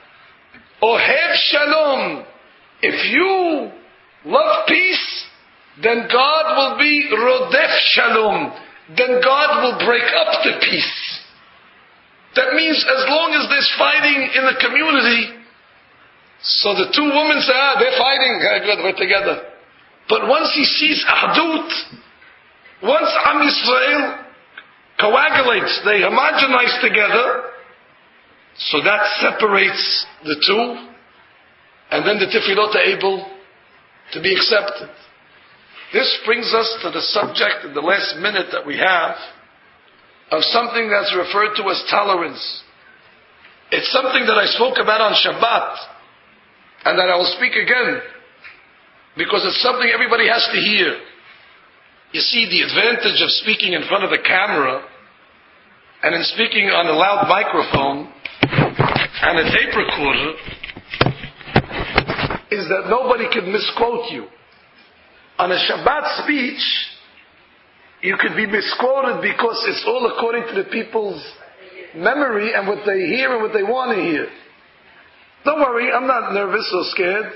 Ohev Shalom. If you love peace, then God will be Rodef Shalom. Then God will break up the peace. That means as long as there's fighting in the community, so the two women say, ah, they're fighting, ah, good, we're together. But once he sees Ahdut, once Am Yisrael coagulates, they homogenize together, so that separates the two, and then the tefillot are able to be accepted. This brings us to the subject in the last minute that we have of something that's referred to as tolerance. It's something that I spoke about on Shabbat, and that I will speak again, because it's something everybody has to hear. You see, the advantage of speaking in front of the camera, and in speaking on a loud microphone, and a tape recorder, is that nobody can misquote you. On a Shabbat speech, you could be misquoted because it's all according to the people's memory and what they hear and what they want to hear. Don't worry, I'm not nervous or scared.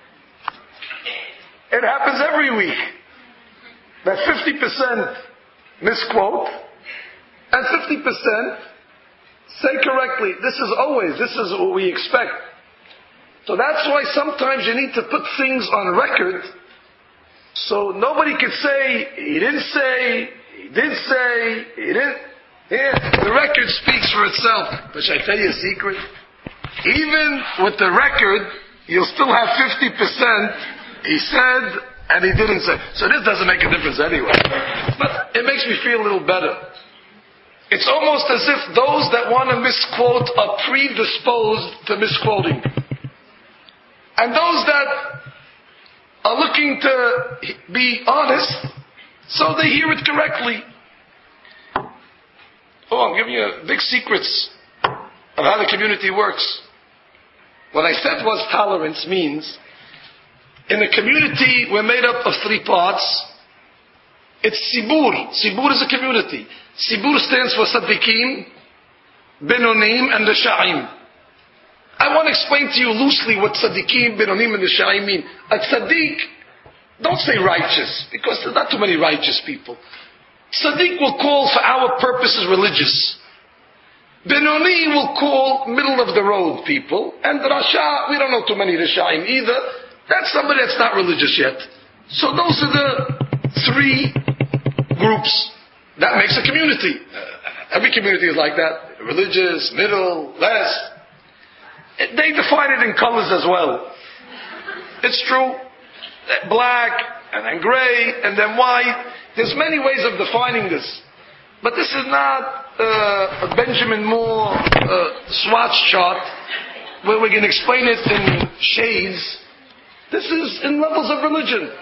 It happens every week that fifty percent misquote and fifty percent say correctly. This is always, this is what we expect. So that's why sometimes you need to put things on record so nobody can say, he didn't say, he did say, he didn't. Yeah, the record speaks for itself. But should I tell you a secret? Even with the record, you'll still have fifty percent he said and he didn't say. So this doesn't make a difference anyway. But it makes me feel a little better. It's almost as if those that want to misquote are predisposed to misquoting. and those that are looking to be honest, so they hear it correctly. Oh, I'm giving you big secrets of how the community works. What I said was tolerance means, in a community we're made up of three parts. It's Sibur. Sibur is a community. Sibur stands for Saddiqim, Benonim, and Risha'im. I want to explain to you loosely what Saddiqim, Benonim, and Risha'im mean. A Tzaddik, don't say righteous, because there's not too many righteous people. Tzaddik will call for our purposes religious. Benoni will call middle of the road people. And Rasha, we don't know too many Risha'im either. That's somebody that's not religious yet. So those are the three groups. That makes a community. Uh, every community is like that. Religious, middle, less. They define it in colors as well. It's true. Black, and then gray, and then white. There's many ways of defining this. But this is not uh, a Benjamin Moore uh, swatch chart where we're going to explain it in shades. This is in levels of religion.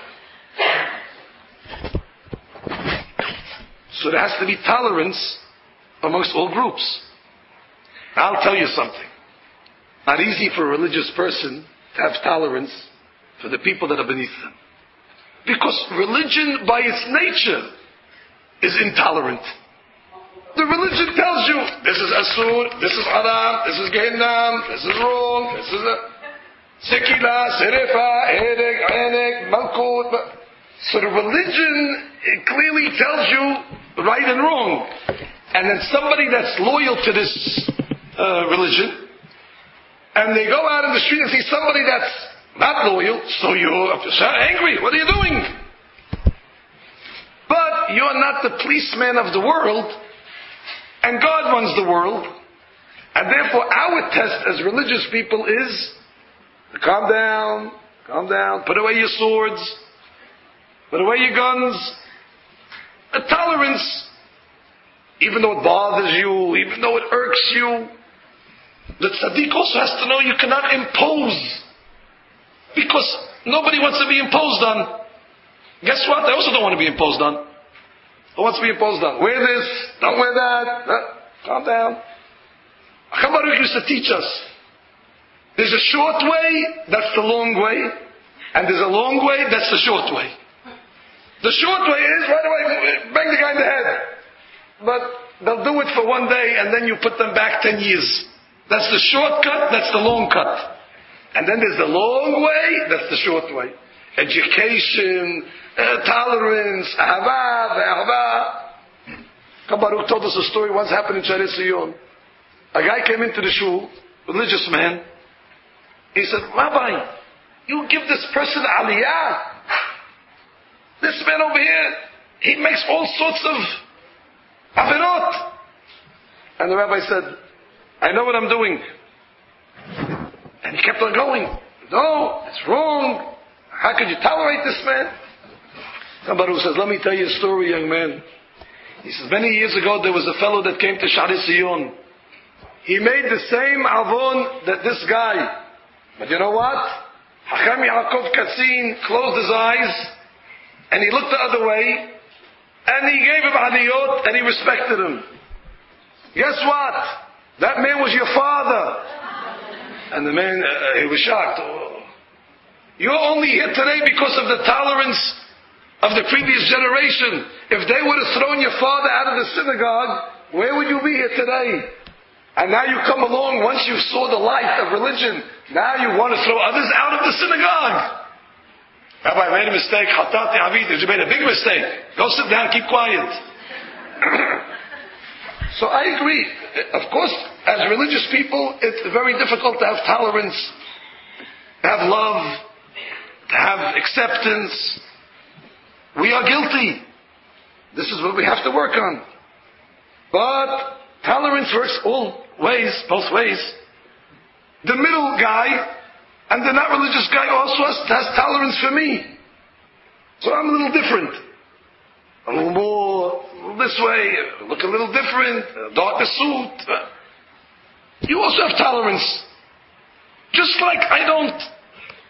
So there has to be tolerance amongst all groups. Now I'll tell you something. Not easy for a religious person to have tolerance for the people that are beneath them. Because religion by its nature is intolerant. The religion tells you, this is Asur, this is Haram, this is Gehinnam, this is wrong, this is a Sekila, Serefa, Erek, Erek, Malkut. So the religion it clearly tells you right and wrong. And then somebody that's loyal to this uh, religion, and they go out in the street and see somebody that's not loyal, so you're angry. What are you doing? But you're not the policeman of the world, and God runs the world. And therefore our test as religious people is to calm down, calm down, put away your swords, put away your guns. A tolerance, even though it bothers you, even though it irks you. The tzaddik also has to know you cannot impose. Because nobody wants to be imposed on. Guess what? They also don't want to be imposed on. Who wants to be imposed on? Wear this, don't wear that. Uh, calm down. Chaim used to teach us. There's a short way, that's the long way. And there's a long way, that's the short way. The short way is, right away, bang the guy in the head. But they'll do it for one day and then you put them back ten years. That's the shortcut, that's the long cut. And then there's the long way, that's the short way. Education, uh, tolerance, ahava, ahava. Kabaruk told us a story once happened in Shaarei Zion. A guy came into the shul, religious man. He said, Rabbi, you give this person aliyah. This man over here, he makes all sorts of averot. And the rabbi said, I know what I'm doing. And he kept on going. No, it's wrong. How could you tolerate this man? Somebody who says, let me tell you a story, young man. He says, many years ago there was a fellow that came to Shaarei Zion. He made the same avon that this guy. But you know what? Hacham Yaakov Katzin closed his eyes and he looked the other way and he gave him aliyot and he respected him. Guess what? That man was your father. And the man, uh, he was shocked. Oh. You're only here today because of the tolerance of the previous generation. If they would have thrown your father out of the synagogue, where would you be here today? And now you come along, once you saw the light of religion, now you want to throw others out of the synagogue. Rabbi, I made a mistake. Chatati Avid, you made a big mistake. Go sit down, keep quiet. So I agree. Of course, as religious people, it's very difficult to have tolerance, to have love, to have acceptance. We are guilty. This is what we have to work on. But tolerance works all ways, both ways. The middle guy and the not religious guy also has, has tolerance for me. So I'm a little different. A little more this way, look a little different, darker suit. You also have tolerance. Just like I don't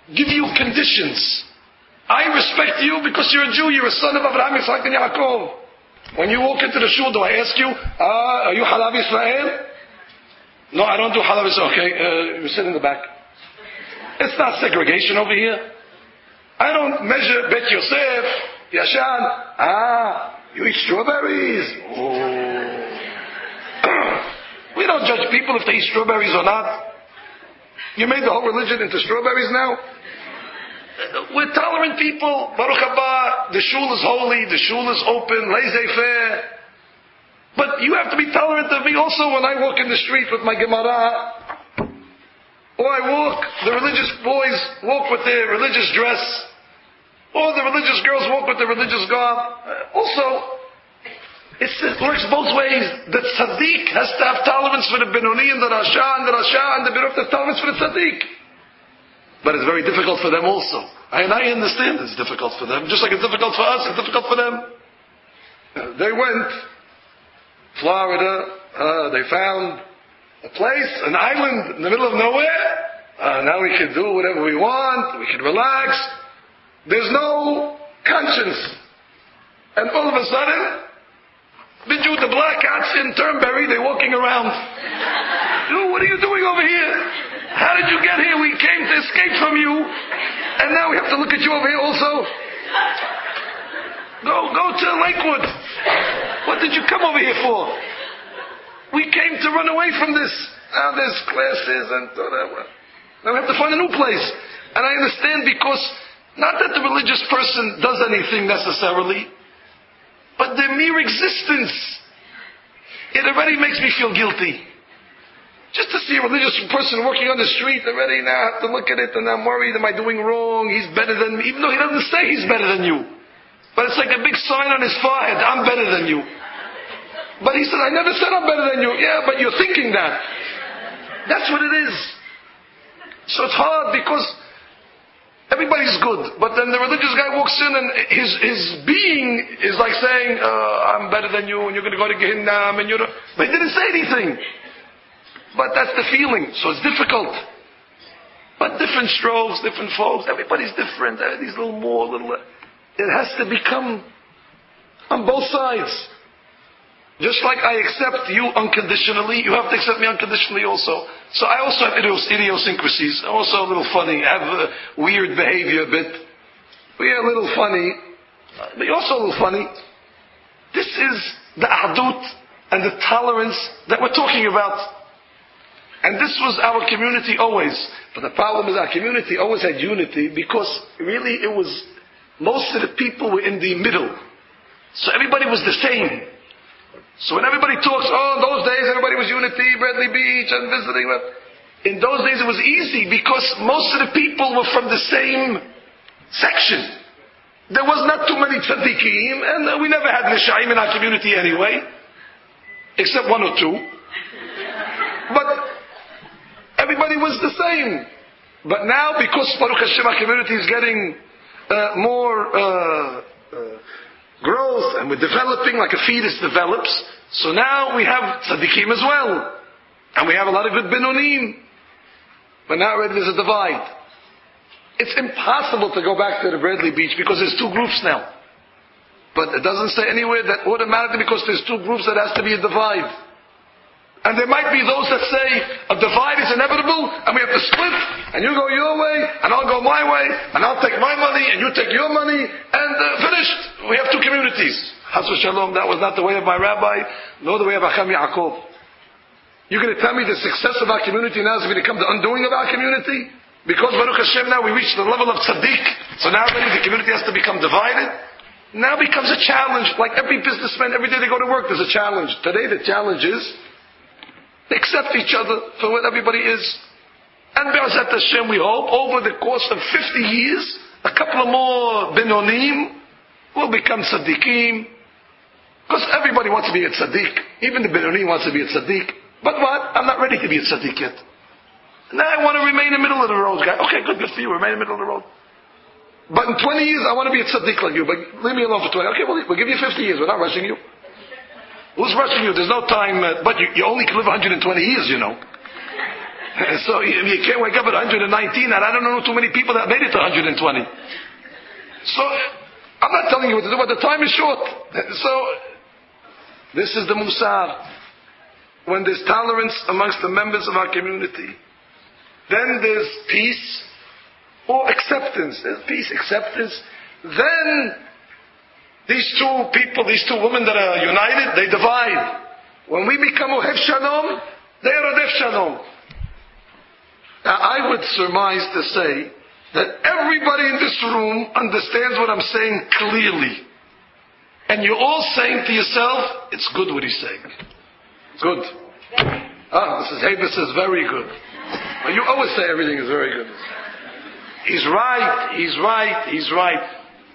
give you conditions. I respect you because you're a Jew, you're a son of Abraham, Yitzhak, and Yaakov. When you walk into the shul, do I ask you, ah, are you Halav Israel? No, I don't do Halav Israel. Okay, uh, you sit in the back. It's not segregation over here. I don't measure Bet Yosef, Yashan. Ah, you eat strawberries. Oh. We don't judge people if they eat strawberries or not. You made the whole religion into strawberries now? We're tolerant people. Baruch haba. The shul is holy. The shul is open. Laissez-faire. But you have to be tolerant of me also when I walk in the street with my Gemara. Or I walk, the religious boys walk with their religious dress. Or the religious girls walk with their religious garb. Also, it's, it works both ways. The tzaddik has to have tolerance for the Benoni and the Rasha and the Rasha and the Biruf has tolerance for the tzaddik. But it's very difficult for them also. And I understand it's difficult for them. Just like it's difficult for us, it's difficult for them. They went, Florida, uh, they found a place, an island in the middle of nowhere. Uh, now we can do whatever we want, we can relax. There's no conscience. And all of a sudden, the Jew, the black cats in Turnberry, they're walking around. Dude, what are you doing over here? How did you get here? We came to escape from you. And now we have to look at you over here also. Go, go to Lakewood. What did you come over here for? We came to run away from this. Now there's classes and whatever. Now we have to find a new place. And I understand because, not that the religious person does anything necessarily, but their mere existence, it already makes me feel guilty. Just to see a religious person walking on the street, already now I have to look at it and I'm worried, am I doing wrong? He's better than me, even though he doesn't say he's better than you. But it's like a big sign on his forehead, I'm better than you. But he said, I never said I'm better than you. Yeah, but you're thinking that. That's what it is. So it's hard because everybody's good. But then the religious guy walks in and his his being is like saying, uh, I'm better than you and you're going to go to Gehinnam and you're... But he didn't say anything. But that's the feeling. So it's difficult. But different strokes, different folks, everybody's different. These little more, little... It has to become on both sides. Just like I accept you unconditionally, you have to accept me unconditionally also. So I also have idiosyncrasies. I'm also a little funny. I have a weird behavior a bit. We're a little funny. But you're also a little funny. This is the ahdut and the tolerance that we're talking about. And this was our community always. But the problem is our community always had unity because really it was, most of the people were in the middle. So everybody was the same. So when everybody talks, oh, in those days everybody was unity, Bradley Beach and visiting. In those days it was easy because most of the people were from the same section. There was not too many tzaddikim and we never had Nishayim in our community anyway. Except one or two. But everybody was the same. But now, because Baruch Hashem, our community is getting uh, more uh, uh, growth, and we're developing like a fetus develops, so now we have tzaddikim as well. And we have a lot of good binonim. But now already there's a divide. It's impossible to go back to the Bradley Beach because there's two groups now. But it doesn't say anywhere that automatically because there's two groups that has to be a divide. And there might be those that say a divide is inevitable and we have to split and you go your way and I'll go my way and I'll take my money and you take your money and uh, finished. We have two communities. Chas v'shalom, that was not the way of my rabbi nor the way of Acham Yaakov. You're going to tell me the success of our community now is going to become the undoing of our community? Because Baruch Hashem now we reach the level of tzaddik, so now really the community has to become divided? Now becomes a challenge. Like every businessman, every day they go to work there's a challenge. Today the challenge is they accept each other for what everybody is. And Be'ezat Hashem, we hope, over the course of fifty years, a couple of more binonim will become tzaddikim. Because everybody wants to be a tzaddik. Even the binonim wants to be a tzaddik. But what? I'm not ready to be a tzaddik yet. Now I want to remain in the middle of the road, guy. Okay, good, good for you. Remain in the middle of the road. But in twenty years, I want to be a tzaddik like you. But leave me alone for twenty. Okay, well, we'll give you fifty years. We're not rushing you. Who's rushing you? There's no time, uh, but you, you only can live one hundred twenty years, you know. So you, you can't wake up at one hundred nineteen, and I don't know too many people that made it to one hundred twenty. So I'm not telling you what to do, but the time is short. So this is the musar. When there's tolerance amongst the members of our community, then there's peace or acceptance. There's peace, acceptance. Then these two people, these two women that are united, they divide. When we become Ohev Shalom, they are Odef Shalom. Now, I would surmise to say that everybody in this room understands what I'm saying clearly. And you're all saying to yourself, it's good what he's saying. Good. Ah, Missus Haber says very good. Well, you always say everything is very good. He's right, he's right, he's right.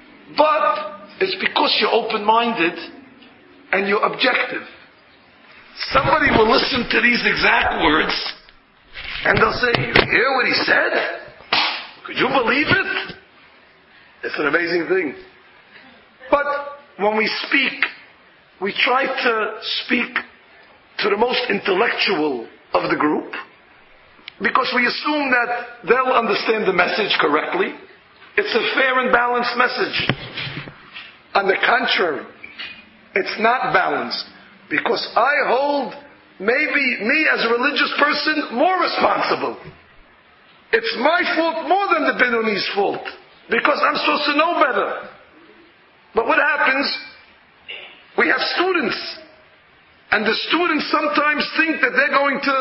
But it's because you're open-minded and you're objective. Somebody will listen to these exact words and they'll say, you hear what he said? Could you believe it? It's an amazing thing. But when we speak, we try to speak to the most intellectual of the group, because we assume that they'll understand the message correctly. It's a fair and balanced message. On the contrary, it's not balanced, because I hold maybe me as a religious person more responsible. It's my fault more than the Benoni's fault, because I'm supposed to know better. But what happens? We have students, and the students sometimes think that they're going to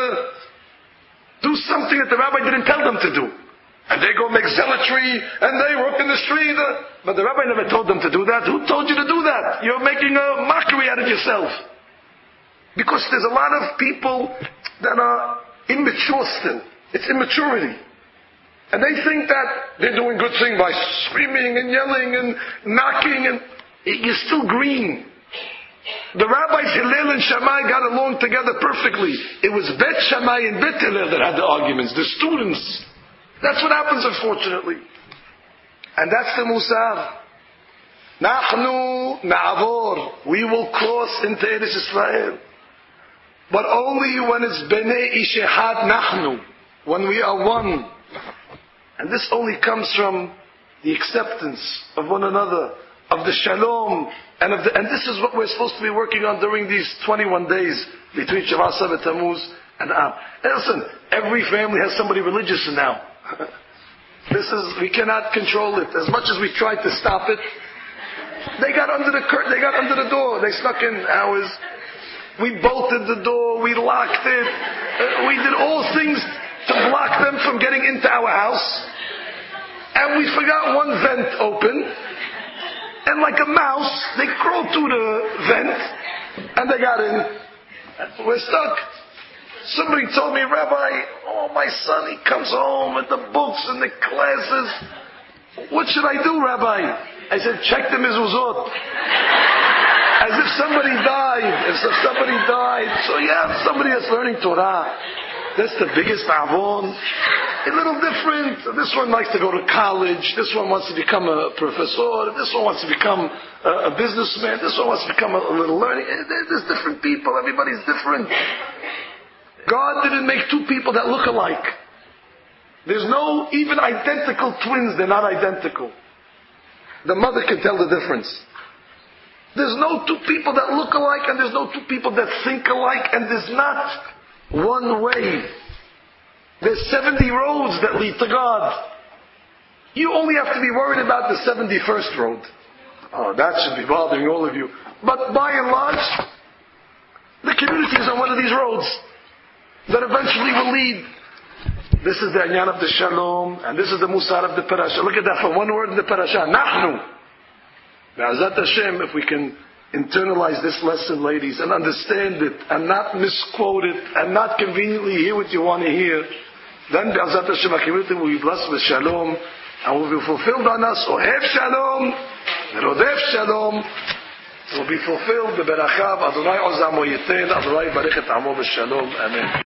do something that the rabbi didn't tell them to do. And they go make zealotry, and they work in the street. But the rabbi never told them to do that. Who told you to do that? You're making a mockery out of yourself. Because there's a lot of people that are immature still. It's immaturity. And they think that they're doing good thing by screaming and yelling and knocking, and you're still green. The rabbis Hillel and Shammai got along together perfectly. It was Bet Shammai and Bet Hillel that had the arguments, the students. That's what happens, unfortunately. And that's the musar. Nahnu na'avor. We will cross into Eretz Israel. But only when it's Bnei Ish Echad Nahnu. When we are one. And this only comes from the acceptance of one another, of the shalom, and of the, and this is what we're supposed to be working on during these twenty-one days between Shabbat, Sabbath, Tammuz, and Av. And listen, every family has somebody religious now. This is, we cannot control it. As much as we tried to stop it, they got under the curtain, they got under the door, they snuck in ours. We bolted the door, we locked it, uh, we did all things to block them from getting into our house. And we forgot one vent open. And like a mouse, they crawled through the vent, and they got in. We're stuck. Somebody told me, Rabbi, oh, my son, he comes home with the books and the classes. What should I do, Rabbi? I said, check the mezuzot. As if somebody died. As if somebody died. So you have somebody that's learning Torah. That's the biggest avon. A little different. This one likes to go to college. This one wants to become a professor. This one wants to become a, a businessman. This one wants to become a, a little learning. There's different people. Everybody's different. God didn't make two people that look alike. There's no even identical twins. They're not identical. The mother can tell the difference. There's no two people that look alike, and there's no two people that think alike, and there's not one way. There's seventy roads that lead to God. You only have to be worried about the seventy-first road. Oh, that should be bothering all of you. But by and large, the community is on one of these roads that eventually will lead. This is the Anyan of the Shalom, and this is the Musar of the Parasha. Look at that, for one word in the Parasha. Nahnu. Be'ezrat Hashem, if we can internalize this lesson, ladies, and understand it, and not misquote it, and not conveniently hear what you want to hear, then Be'ezrat Hashem, our community will be blessed with Shalom, and will be fulfilled on us. Ohev Shalom, Rodef Shalom, will be fulfilled. Be'berachav Adonai Ozam Oyeten, Adonai Barech et Amo B'Shalom. Amen.